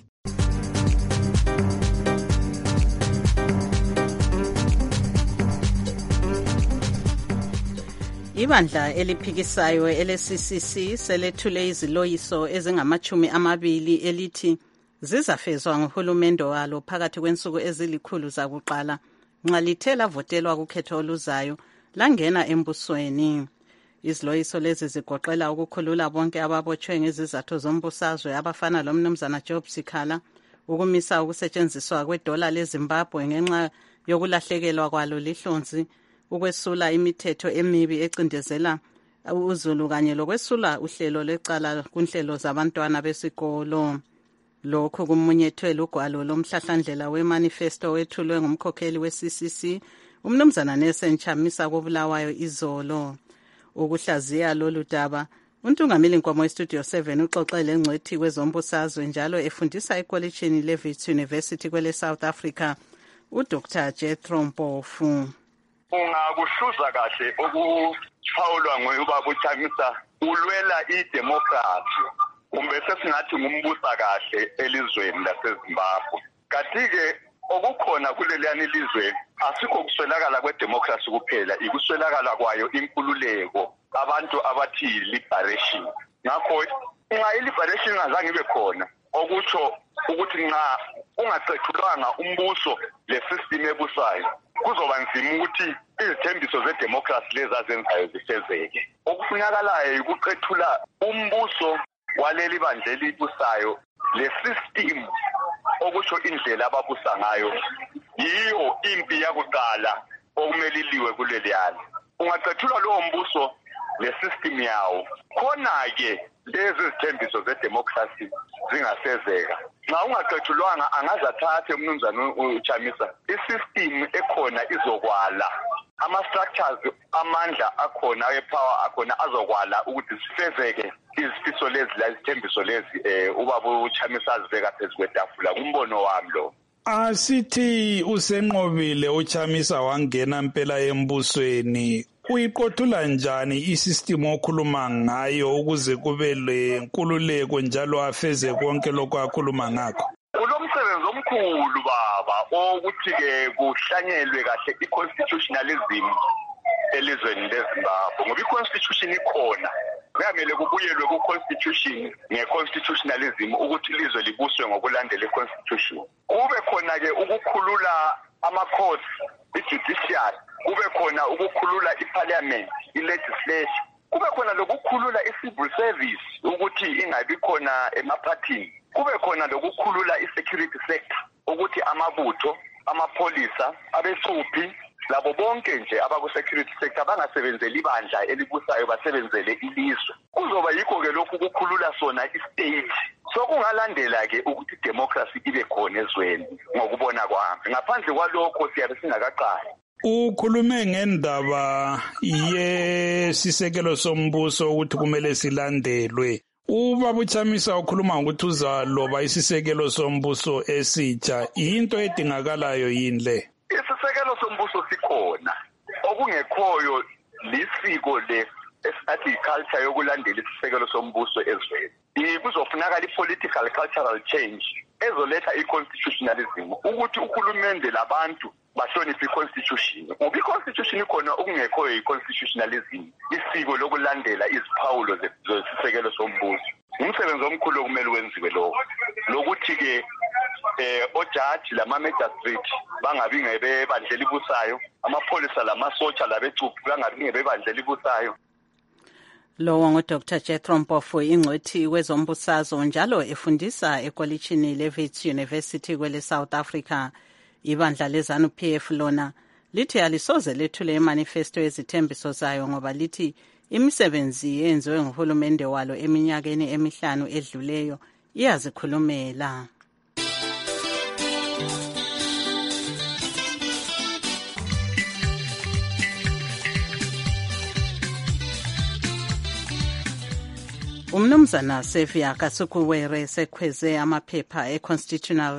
Ibandla eliphikisayo ele-CCC selethule iziloyiso ezingama-20 elithi zizafezwa nguhulumende walo phakathi kwensuku ezilikhulu zakuqala nxa lithe lavotelwa kukhetho oluzayo langena embusweni. Iziloyiso lezi zigoqela ukukhulula bonke ababotshwe ngezizathu zombusazwe abafana lomnumzana Job Sikhala, ukumisa ukusetshenziswa kwedola leZimbabwe ngenxa yokulahlekelwa kwalo lihlonzi, ukwesula imithetho emibi ecindezela uZulu kanye lokwesula uhlelo lecala kunhlelo zabantwana besikolo. Lokhu kumunyethwe lugwalo lomhlahlandlela wemanifesto wethulwe ngumkhokheli we-CCC umnumzana Nelson Chamisa koBulawayo izolo. Ukuhlaziya lolu daba uNtungameli Nkomo eStudio 7 uxoxele ngcwethi kwezombusazwe njalo efundisa ekolitshini leWits University kwele South Africa uDr Jethro Mpofu. Ungakuhluza kahle okuphawulwa nguyubaba uChamisa ulwela idemocracy kumbe sesingathi ngumbusa kahle elizweni laseZimbabwe. Kanti-ke okukhona kuleliyani ilizwe asikho kuswelakala kwedemocracy kuphela, ikuswelakala kwayo inkululeko, abantu abathi liberation. Ngakho nxa i-liberation ingazange ibe khona okutsho ukuthi nxa ungaqethulanga umbuso le-system ebusayo kuzoba nzima ukuthi izithembiso zedemocracy lezi azenzayo zifezeke. Okufunakalayo yikuqethula umbuso waleli bandla elibusayo le-system okusho indlela ababusa ngayo yiyo impi yakuqala okumele iliwe kuleliyani. Ungaqethula lowo mbuso le-system yawo khona-ke lezi zithembiso zedemocracy zingasezeka. Nxa ungaqethulwanga angaze athathe umnumzana uChamisa i-system ekhona izokwala, ama-structures amandla akhona epower akhona azokwala ukuthi zifezeke izifiso lezi lazithembiso lezi ubaba uChamisa azibeka phezu kwetafula. Kumbono wami lo. Asithi usenqobile uChamisa wangena impela embusweni, uyiqothula njani isystem okhuluma ngayo ukuze kube lenkululeko njalo afeze konke lokho akhuluma ngakho? Kulomsebenzi omkhulu baba ukuthi-ke kuhlanyelwe kahle i-constitutionalism elizweni leZimbabwe, ngoba i-constitution ikhona. Kuyamele kubuyelwe ku-constitution nge-constitutionalism ukuthi ilizwe libuswe ngokulandela i-constitution. Kube khona-ke ukukhulula ama-courts, i-judiciary, kube khona ukukhulula i-parliament, i-legislation, kube khona lokukhulula i-civil service ukuthi ingabi khona emaphathini, kube khona lokukhulula i-security sector ukuthi amabutho, amapholisa, abecuphi labo bonke nje abaku-security sector bangasebenzeli ibandla elibusayo basebenzele ilizwe. Kuzoba yikho-ke lokhu kukhulula sona i-state so kungalandela ke ukuthi democracy ibe khona ezweni ngokubona kwami. Ngaphandle kwalokho siyabe singakaqali. Ukhulume ngendaba yesisekelo sombuso ukuthi kumele silandelwe. Ubaba uChamisa ukhuluma ukuthi uzaloba isisekelo sombuso esitsha. Into edingakalayo yini le? Isisekelo sombuso sikhona. Okungekhoyo lisiko le esithi culture yokulandela isisekelo sombuso ezweni. Kuzofunakala i-political cultural change ezoletha i-constitutionalism ukuthi uhulumende labantu bahloniphe i-constitution. Ngoba i-constitution ikhona okungekhoyo i-constitutionalism, isiko lokulandela iziphawulo zesisekelo sombuso. Umsebenzi omkhulu okumele wenziwe lokuthi ke ojaji lama-magistrate bangabi ngebebandlela ibusayo, amapholisa lamasotsha labecuphi bangabi ngebebandlela ibusayo. Lowo nguDr. Jethro Mpofu, ingcwethi kwezombusazwe njalo efundisa ekolitshini leWits University kwele South Africa. Ibandla leZANU-PF lona lithi alisoze lethule imanifesto ezithembiso zayo ngoba lithi imisebenzi yenziwe nguhulumende walo eminyakeni emihlanu edluleyo iyazikhulumela. Umnumzana Sevia Kasukuwere sekhweze amaphepha e-constitutional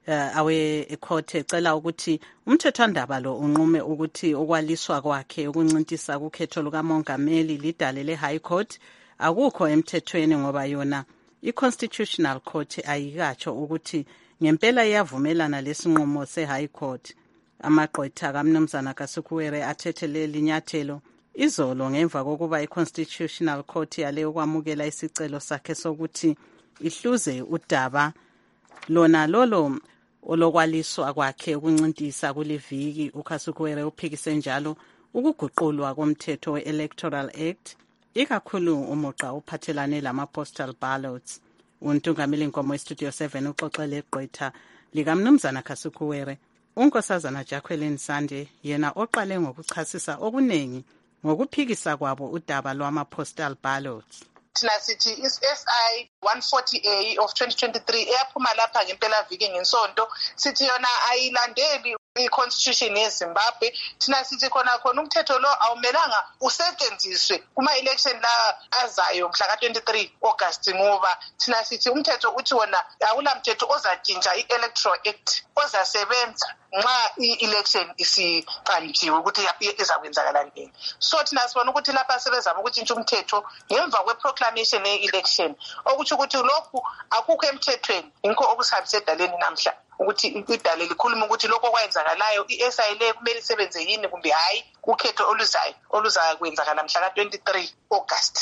awe-court ecela ukuthi umthethwandaba lo unqume ukuthi ukwaliswa kwakhe ukuncintisa kukhetho lukamongameli lidale le-High Court akukho emthethweni ngoba yona i-Constitutional Court ayikatsho ukuthi ngempela iyavumelana lesinqumo se-High Court. Amagqwetha kaMnumzana Kasukuwere athethe leli nyathelo izolo ngemva kokuba i-Constitutional Court yale ukwamukela isicelo sakhe sokuthi ihluze udaba lona lolo olokwaliswa kwakhe ukuncintisa kuliviki. uKasukuwere uphikise njalo ukuguqulwa komthetho we-Electoral Act ikakhulu umuqa uphathelane lama-postal ballots. Untungameli Nkomo eStudio 7 uxoxele igqwetha likaMnumzana Kasukuwere uNkosazana Jacqueline Sande yena oqale ngokuchasisa okuningi ngokuphikisa kwabo udaba lwama-postal ballots. Thina sithi is-SI 140A of 2023 eyaphuma lapha ngempela viki ngesonto sithi yona ayilandeli i-constitution yeZimbabwe. Thina sithi khona umthetho lo awumelanga usetshenziswe kuma-election la azayo mhla ka-23 August ngoba thina sithi umthetho uthi wona akulamthetho ozatshintsha i-Electoral Act ozasebenza nxa i-election isiqanjiwe ukuthi izakwenzakala nini. So thina sibona ukuthi lapha sebezama ukutshintsha umthetho ngemva kwe-proclamation ye-election okutsho ukuthi lokhu akukho emthethweni yinko okusihambise edaleni namhla ukuthi idale likhuluma ukuthi lokho kwenzakalayo i-SI le kumele isebenze yini kumbe hayi ukhetho oluzakwenzakala mhla ka-23 August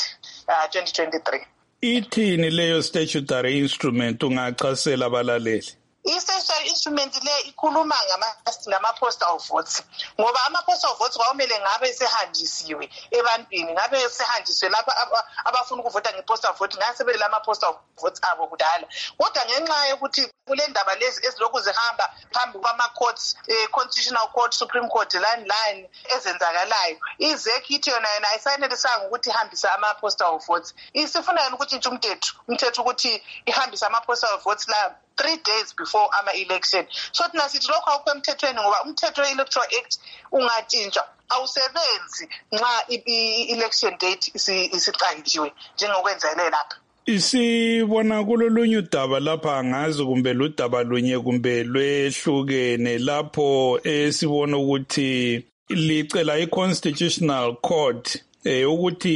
2023. Ithini leyo statutory instrument ungachasela abalaleli? I-statutory instrument le ikhuluma ngama-postal votes ngoba ama-postal votes kwamele ngabe sehanjisiwe ebantwini, ngabe sehanjiswe lapha abafuna ukuvota nge-postal vote ngasebele ama-postal votes abo kudala. Kodwa ngenxa yokuthi kule ndaba lezi ezilokhu zihamba phambi kwama-courts, Constitutional Court, Supreme Court, line ezenzakalayo, i-ZEC ithi yona ayisayenelisanga ukuthi ihambisa ama-postal votes. Isifuna yona ukuthi umthetho ukuthi ihambisa ama-postal votes la 3 days before ama-election. So thina sithi lokho awukho emthethweni ngoba umthetho we-Electoral Act ungatshintshwa awusebenzi nxa i-election date isiqanjiwe njengokwenzele lapha. Isibona kulolunye udaba lapha angazi kumbe ludaba lunye kumbe lwehlukene lapho esibona ukuthi licela i-Constitutional Court ukuthi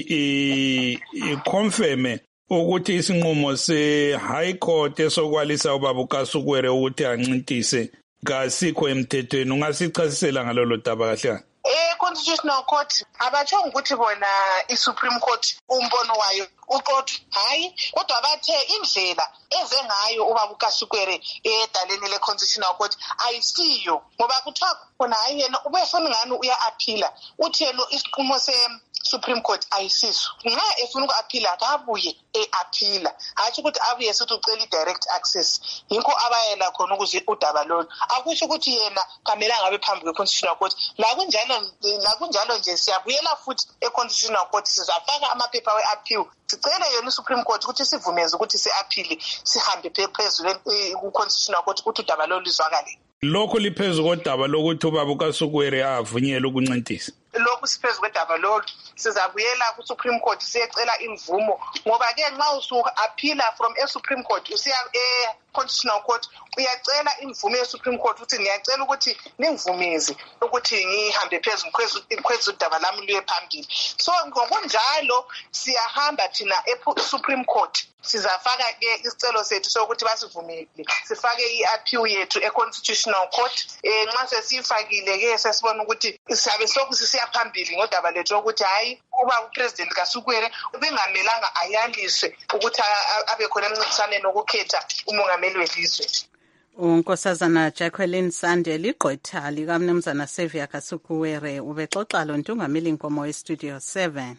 iconfirme ukuthi isinqumo se-High Court esokwalisa ubaba uKasukuwere ukuthi ancintise kasikho emthethweni. Ungasichasisela ngalolo daba kahle? Constitutional Court abatsho ukuthi bona i-Supreme Court umbono wayo uqotho hayi, kodwa bathe indlela eze ngayo ubaba uKasukuwere edaleni le-Constitutional Court ayisiyo ngoba kuthiwa khona hayi yena ubefuna ngani uya-aphila uthi yena isinqumo Supreme Court ayisiso. Nxa efuna uku-aphila akabuye e-aphila. Hatshi ukuthi abuye sithi ucela i-direct access. Yinko abayela khona ukuze udaba lolu. Akusho ukuthi yena kamela ngabe phambi kwe-Constitutional Court. Nakunjalo nje siyabuyela futhi e-Constitutional Court sizafaka amaphepha we-appeal. Sicela yona i-Supreme Court ukuthi sivumeze ukuthi si-aphile sihambe phezulu ku-Constitutional Court ukuthi udaba lolu lizwakale. Lokhu liphezu kodaba lokuthi ubaba uKasukuwere avunyelwe ukuncintisa. Lokhu siphezu kwedaba lolu sizabuyela ku-Supreme Court siyecela imvumo ngoba ke nxa usu-aphila from e-Supreme Court usiya e-Constitutional Court uyacela imvumo ye-Supreme Court ukuthi ngiyacela ukuthi ningivumeze ukuthi ngihambe phezulu udaba lami luye phambili. So ngokunjalo siyahamba thina e-Supreme Court sizafaka ke isicelo sethu sokuthi basivumele sifake i-appeal yethu e-Constitutional Court. Nxa sesifakile ke sesibona ukuthi siyabe soku sisiya phambili ngodaba lethu ukuthi hayi uba uPresident Kasukuwere ubengamelanga ayaliswe ukuthi abe khona emncintiswaneni wokukhetha umongameli welizwe. uNkosazana Jacqueline Sande ligqwetha likaMnumzana Xavier Kasukuwere ubexoxa lo ntungameli Nkomo weStudio 7.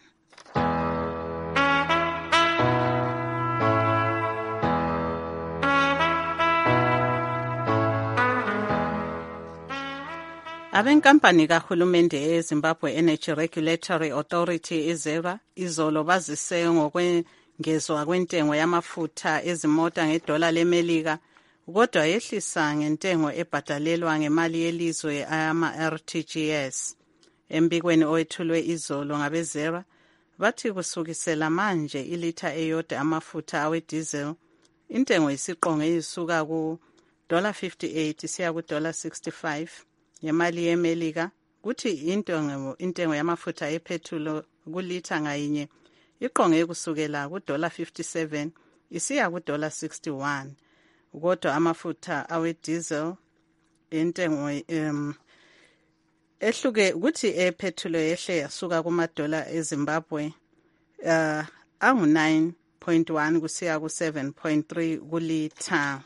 Abenkampani kahulumende eZimbabwe Energy Regulatory Authority izera izolo bazise ngokwengezwa kwentengo yamafutha ezimota ngedola leMelika kodwa yehlisa ngentengo ebhadalelwa ngemali yelizwe ama-RTGS. Embikweni owethulwe izolo ngabezera bathi kusukisela manje ilitha eyodwa amafutha awediesel intengo isiqongo isuka ku $58 siya ku $65 yemali yeMelika kuthi intengo yamafutha epetrol kulitha ngayinye iqonge kusukela ku $57 isiya ku $61 kodwa amafutha awediesel intengo ehluke ukuthi epetrol yehle yasuka kuma dola eZimbabwe angu 9.1 kusiya ku 7.3 kulitha.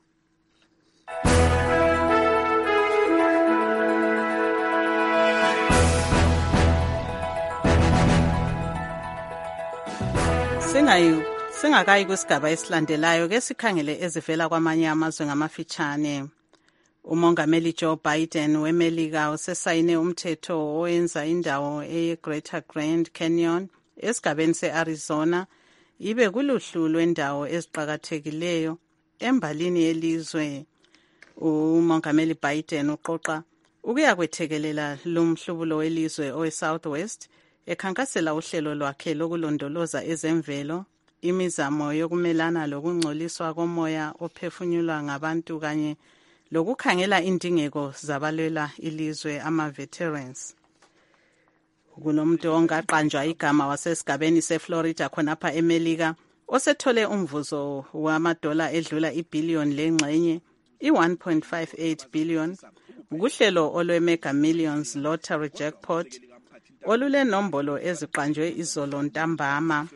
Singakayi kusigaba esilandelayo ke sikhangele ezivela kwamanye amazwe ngamafitshane. Umongameli Joe Biden weMelika usesayine umthetho owenza indawo eGreater Grand Canyon esigabeni seArizona ibe kuluhlu lwendawo eziqhakathekileyo embalini yelizwe. Umongameli Biden uqoqa ukuya kwethekelela lumhlubulo welizwe oweSouthwest ekhankasela uhlelo lwakhe lokulondoloza ezemvelo, imizamo yokumelana lokungcoliswa komoya ophefumulwa ngabantu kanye lokukhangela indingeko zabalwela ilizwe ama-veterans. Kunomuntu ongaqanjwa igama wasesigabeni seFlorida khonapha eMelika osethole umvuzo wamadola edlula ibhiliyoni lengxenye i-1.58 billion ukuhlelo olwe-Mega Millions Lottery Jackpot olule nombolo eziqanjwe izolo ntambama.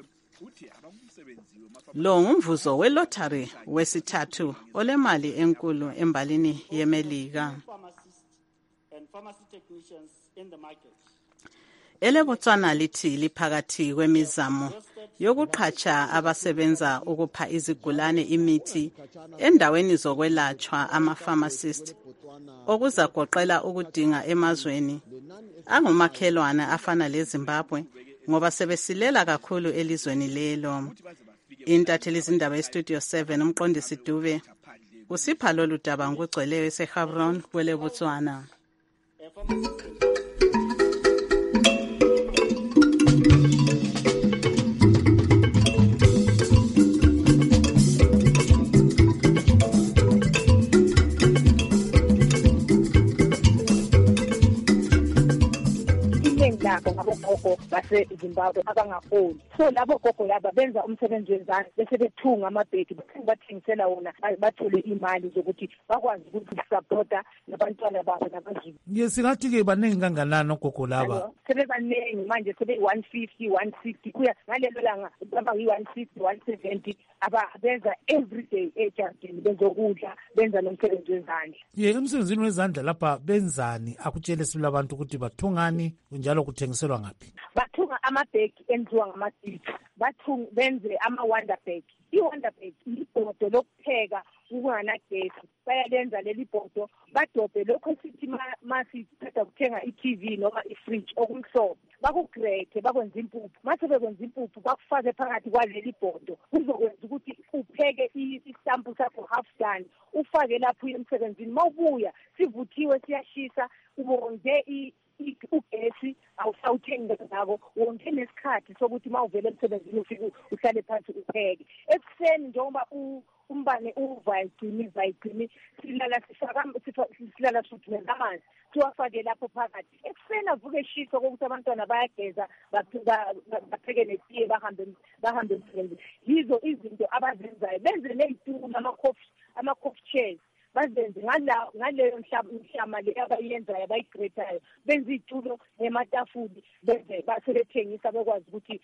Lo ngumvuzo welottery wesithathu olemali enkulu embalini yeMelika. EleBotswana lithi liphakathi kwemizamo yokuqhatsha abasebenza ukupha izigulane imithi endaweni zokwelatshwa ama-pharmacist okuzagoqela ukudinga emazweni angumakhelwane afana leZimbabwe ngoba sebesilela kakhulu elizweni lelo. Intatheli izindaba eStudio 7 umqondisi Dube usipha lolu daba ngokugcweleyo eseGaborone kweleBotswana. Ngabogogo base-Zimbabwe abangaholi. So labo gogo laba benza umsebenzi wezandla bese bethunga amabhedi bathengisela wona bathole imali zokuthi bakwazi ukusupporta nabantwana babo nabazulu. Singathi-ke baningi kanganani ogogo laba? Sebebaningi manje sebe-150 160 kuya ngalelo langa baba yi-160 170 abenza everyday ejardini bezokudla benza nomsebenzi wezandla. Emsebenzini wezandla lapha benzani akutshele sibili abantu ukuthi bathungani njalo njalo kuthengiselwa ngaphi? Bathunga amabhegi enziwa ngamadidi, benze ama-wonder bag. I-wonder bag libhodo lokupheka kunganagesi, bayalenza leli bhodo badobhe lokho sithi masiceda kuthenga i-TV noma i-fridge okumhlophe, bakugrethe bakwenza impuphu. Mase bekwenza impuphu bakufake phakathi kwaleli bhodo, kuzokwenza ukuthi upheke istampu sakho half done, ufake lapho uye emsebenzini. Mawubuya sivuthiwe siyashisa, ubonge ugesi awusawuthengi ngako, wonke nesikhathi sokuthi mawuvele emsebenzini ufike uhlale phansi upheke. Ekuseni njengoba umbane uvayigcini silala sifuthume amanzi siwafake lapho phakathi. Ekuseni avuke eshisa kokuthi abantwana bayageza bapheke netiye bahambe emsebenzini. Yizo izinto abazenzayo. Benze ney'tulo ama-coffee chairs, bazenze ngaleyo mhlama le abayenzayo abayigretayo, benze iy'tulo nematafuli, beze basebethengisa bekwazi ukuthi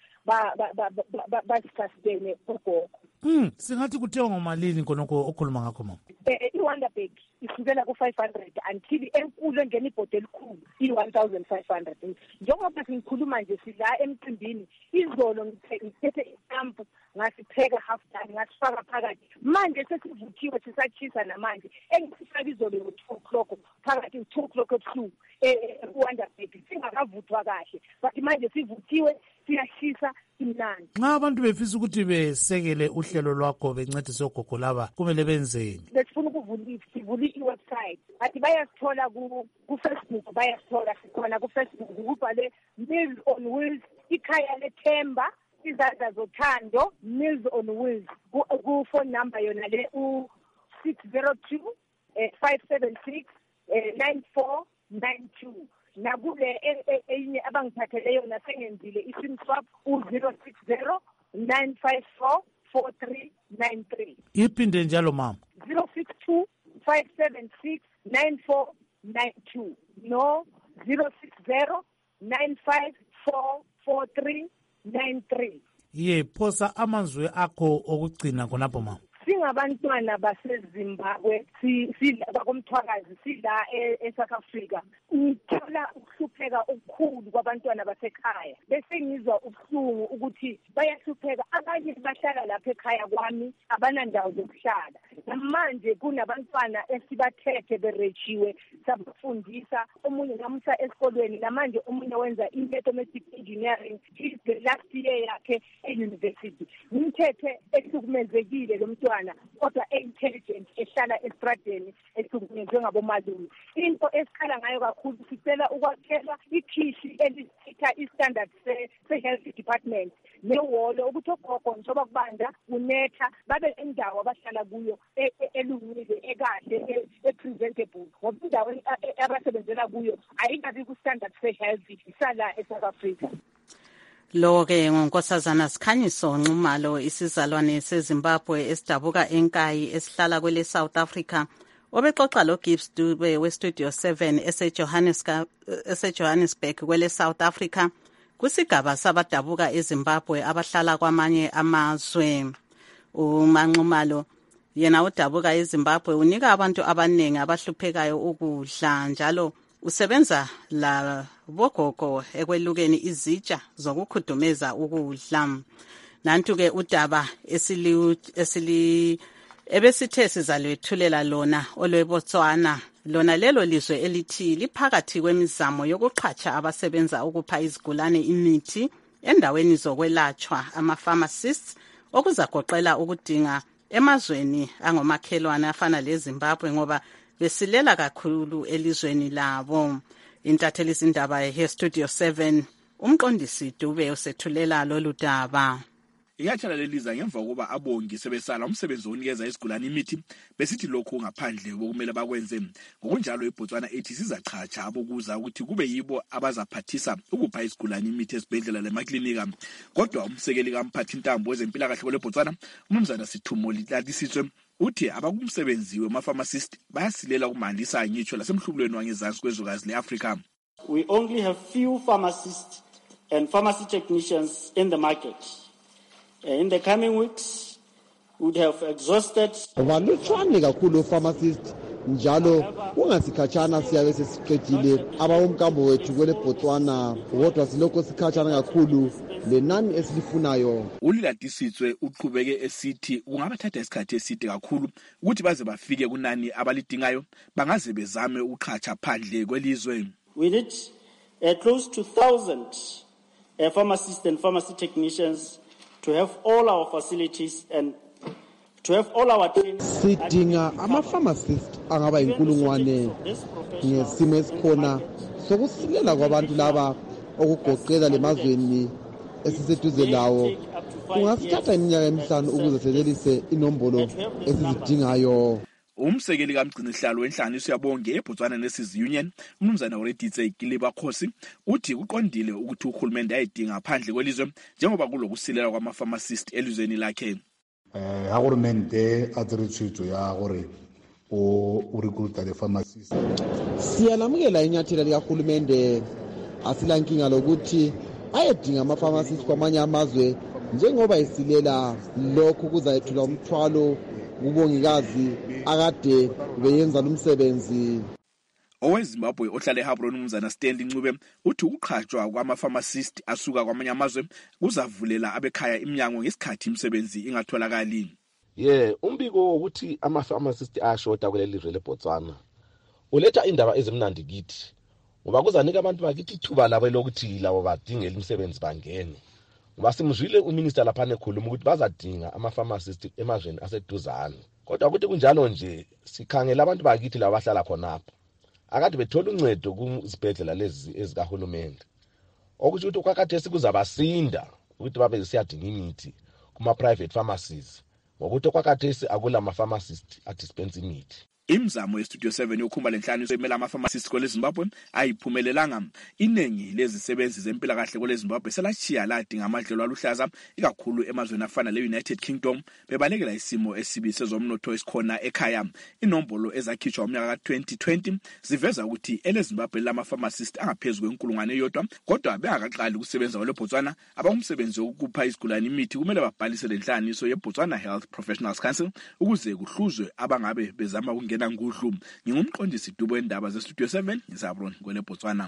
basistastene ogogo. Singathi kuthengwa ngomalini khonokho okhuluma ngakho mama? I-wonder bag isukela ku-500 until enkulu engena ibhodo elikhulu i-1,500. Njengoba singikhuluma nje sila emcimbini, izolo ngithethe istampu ngasipheka half done ngasifaka phakathi. Manje sesivuthiwe sisachisa namanje, engisifaka izolo ngo-2 o'clock phakathi 2 o'clock ebusuku ku-wonder bag singakavuthwa kahle, but manje sivuthiwe siyashisa imnandi. Nxa abantu befisa ukuthi besekele uhlelo lwakho bencedise ogogo laba kumele benzeni? Besifuna sivule i-website, athi bayasithola ku-Facebook, bayasithola sikhona ku-Facebook, kubhale Meals on Wheels, ikhaya lethemba, izandla zothando, Meals on Wheels. Ku-phone number yona le u-602 576 9492. Nakule enye abangiphathele yona sengenzile i-SIM swap u-060 954 4393. Iphinde njalo mama. 062 576 9492 no 060 954 4393. Phosa amazwi akho okugcina khonapho mama. Singabantwana baseZimbabwe bakomthwakazi sila eSouth Africa, ngithola ukuhlupheka okukhulu kwabantwana basekhaya. Bese ngizwa ubuhlungu ukuthi bayahlupheka. Abanye bahlala lapha ekhaya kwami abanandawo zokuhlala. Namanje kunabantwana esibathethe berejiwe sabafundisa, omunye ngamsa esikolweni, namanje omunye wenza mathematics engineering, is the last year yakhe e-university. Ngimthethe ehlukumezekile lo mntwana, kodwa intelligent, ehlala estradeni, ehlukumezwe ngabomalume. Into esikhala ngayo kakhulu sicela ukwakhelwa ikhishi elisitha i-standard se-health department newolo ukuthi ogogo njengoba kubanda kunetha babe endawo abahlala kuyo elungile ekahle e-presentable, ngoba indawo abasebenzela kuyo ayingabi ku-standard se-health isala eSouth Africa. Lo-ke ngonkosazana Sikhanyiso Nxumalo, isizalwane seZimbabwe esidabuka enkayi esihlala kwele South Africa, obexoxa loGibbs Dube weStudio 7 eseJohannesburg kwele South Africa kusigaba sabadabuka eZimbabwe abahlala kwamanye amazwe. uManxumalo yena udabuka eZimbabwe unika abantu abaningi abahluphekayo ukudla, njalo usebenza la bogogo ekwelukeni izitsha zokukhudumeza ukudla. Nantu-ke udaba ebesithe sizalwethulela lona olweBotswana, lona lelo lizwe elithi liphakathi kwemizamo yokuqhatsha abasebenza ukupha izigulane imithi endaweni zokwelatshwa, ama-pharmacists, okuzagoqela ukudinga emazweni angomakhelwane afana leZimbabwe ngoba besilela kakhulu elizweni labo. Intatheli izindaba yeStudio 7 umqondisi Dube usethulela lolu daba. Iyatshala leliza ngemva kokuba abongi sebesala umsebenzi wokunikeza isigulane imithi besithi lokhu ngaphandle kokumele bakwenze. Ngokunjalo iBotswana ethi sizachacha abokuza ukuthi kube yibo abazaphathisa ukupha isigulane imithi esibhedlela lemaklinika. Kodwa umsekeli kamphathi intambo wezempilakahle kweleBotswana uMnumzana Sithumo Litlatisitswe uthi abakumsebenzi wema-pharmacist bayasilela ukumandisa ngitsho lasemhlubulweni wangezansi kwezwekazi le-Afrika. We only have few pharmacists and pharmacy technicians in the market. In the coming weeks, we would have exhausted. Balutshwane kakhulu pharmacist njalo kungasikhatshana siyabe sesiqedile abawomkambo wethu kwele Botswana, kodwa silokho sikhatshana kakhulu lenani esilifunayo. uLiladisitswe uqhubeke esithi kungabathatha isikhathi eside kakhulu ukuthi baze bafike kunani abalidingayo bangaze bezame ukuqhatsha phandle kwelizwe. We need close to 1,000 pharmacists and pharmacy technicians to have all our facilities and to have all our training. Sidinga ama-pharmacist angaba inkulungwane ngesimo esikhona sokusilela kwabantu laba okugoqela lemazweni esiseduze lawo. Kungasithatha iminyaka emihlanu ukuze selelise inombolo esizidingayo. Umsekeli kamgcinihlalo wenhlanganiso yabonke eBotswana Nurses Union, umnumzana uReditse Kilibakhosi, uthi kuqondile ukuthi uhulumende ayidinga phandle kwelizwe njengoba kulokusilela kwama-pharmacist elizweni lakhe. Agormente a tsere tshwetso ya gore o recruita le pharmacist. Siyalamukela inyathela likahulumende, asilankinga lokuthi ayedinga ama-pharmacist kwamanye amazwe njengoba isilela lokhu kuzayethula umthwalo kubongikazi akade beyenza lumsebenzi. OweZimbabwe ohlala eHabron umnumzana Stanley Ncube uthi ukuqhatshwa kwama-pharmacist asuka kwamanye amazwe kuzavulela abekhaya iminyango ngesikhathi imisebenzi ingatholakali. Umbiko wokuthi ama-pharmacist ayashoda kuleli lizwe leBotswana uletha indaba ezimnandi kithi ngoba kuzanika abantu bakithi ithuba labo lokuthi labo badingela imisebenzi bangene. Ngoba simzwile uminister lapha ekhuluma ukuthi bazadinga ama-pharmacist emazweni aseduzane. Kodwa ukuthi kunjalo nje sikhangela abantu bakithi labo bahlala khonapho akade bethola uncedo kuzibhedlela lezi ezikahulumende. Okusho ukuthi kwakhathesi kuzabasinda ukuthi babe siyadinga imithi kuma-private pharmacies ngokuthi kwakhathesi akula ama-pharmacist adispense imithi. Imizamo yeStudio 7 yokhumba lenhlaniso emela ama-pharmacists kwele Zimbabwe ayiphumelelanga. Iningi lezisebenzi zempilakahle kwele Zimbabwe selachiya ladinga amadlelo aluhlaza ikakhulu emazweni afana le-United Kingdom bebalekela isimo esibi sezomnotho esikhona ekhaya. Inombolo ezakhishwa umnyaka ka-2020 ziveza ukuthi eleZimbabwe lama-pharmacist angaphezulu kwenkulungwane eyodwa, kodwa bengakaqali ukusebenza kwele Botswana abangumsebenzi wokupha izigulane imithi kumele babhalise lenhlaniso yeBotswana Health Professionals Council ukuze kuhluzwe abangabe bezama ukungena ngudlu. Ngingumqondisi Dubo endaba zeStudio 7 eHabron kwele Botswana.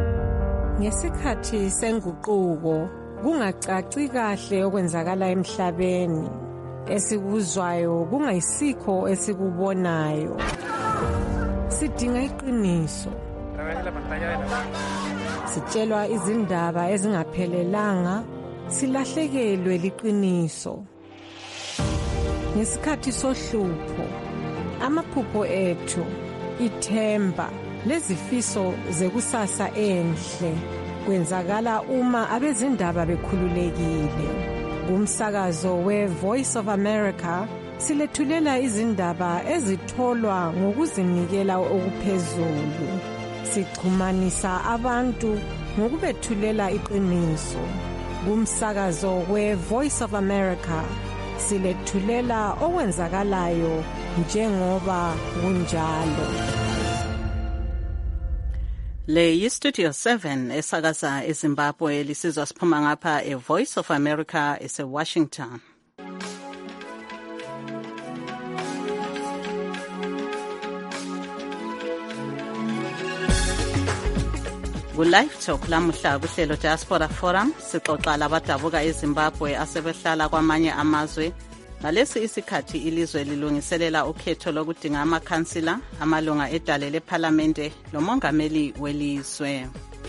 Ngesikhathi senguquko kungacaci kahle okwenzakala emhlabeni, esikuzwayo kungayisikho esikubonayo. Sidinga iqiniso. Sitshelwa izindaba ezingaphelelanga, silahlekelwe liqiniso. Ngesikhathi sohlupho, amaphupho ethu, ithemba lezifiso zekusasa enhle kwenzakala uma abezindaba bekhululekile. Kumsakazo we-Voice of America silethulela izindaba ezitholwa ngokuzinikela okuphezulu. Sixhumanisa abantu ngokubethulela iqiniso. Kumsakazo we-Voice of America silethulela okwenzakalayo njengoba kunjalo. Le yiStudio 7 esakaza eZimbabwe lisizwa siphuma ngapha eVoice of America eseWashington. Ku-Live Talk lamuhla kuhlelo Diaspora Forum sixoxa labadabuka eZimbabwe asebehlala kwamanye amazwe. Ngalesi isikhathi ilizwe lilungiselela ukhetho lokudinga amakhansila, amalunga edale lephalamende lomongameli welizwe.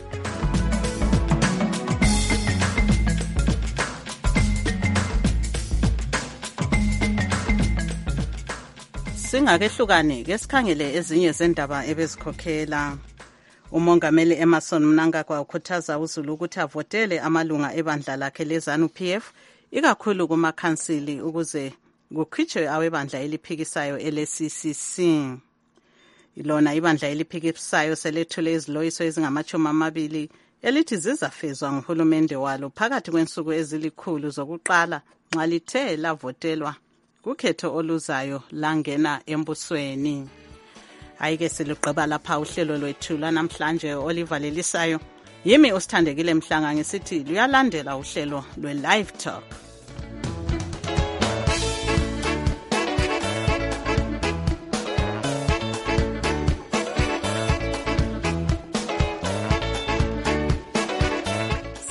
Singakehlukane ke sikhangele ezinye zendaba ebezikhokhela. Umongameli Emmerson Mnangagwa ukhuthaza uZulu ukuthi avotele amalunga ebandla lakhe leZANU-PF ikakhulu kumakhansili ukuze kukhitshwe awebandla eliphikisayo ele-CCC. Ilona ibandla eliphikisayo selethule iziloyiso ezingama-20 elithi zizafezwa nguhulumende walo phakathi kwensuku ezilikhulu zokuqala nxa lithe lavotelwa kukhetho oluzayo langena embusweni. Ayike siluqeba lapha uhlelo lwethu lanamhlanje olivalelisayo. Yimi usithandekile Mhlanga ngisithi luyalandela uhlelo lwe-Live Talk.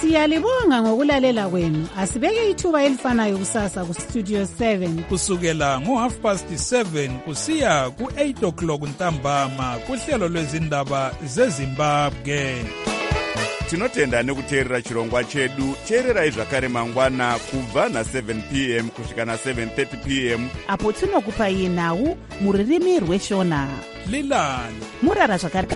Siyalibonga ngokulalela kwenu. Asibeke ithuba elifanayo kusasa kuStudio 7 kusukela ngo7:30 kusiya ku8 o'clock ntambama kuhlelo lwezindaba zeZimbabwe. Tinotenda nekuteerera chirongwa chedu. Teererai zvakare mangwana kubva na7 p.m. kusvika na7:30 p.m. apo tinokupai nhau muririmi rweshona. Lilani murara zvakare.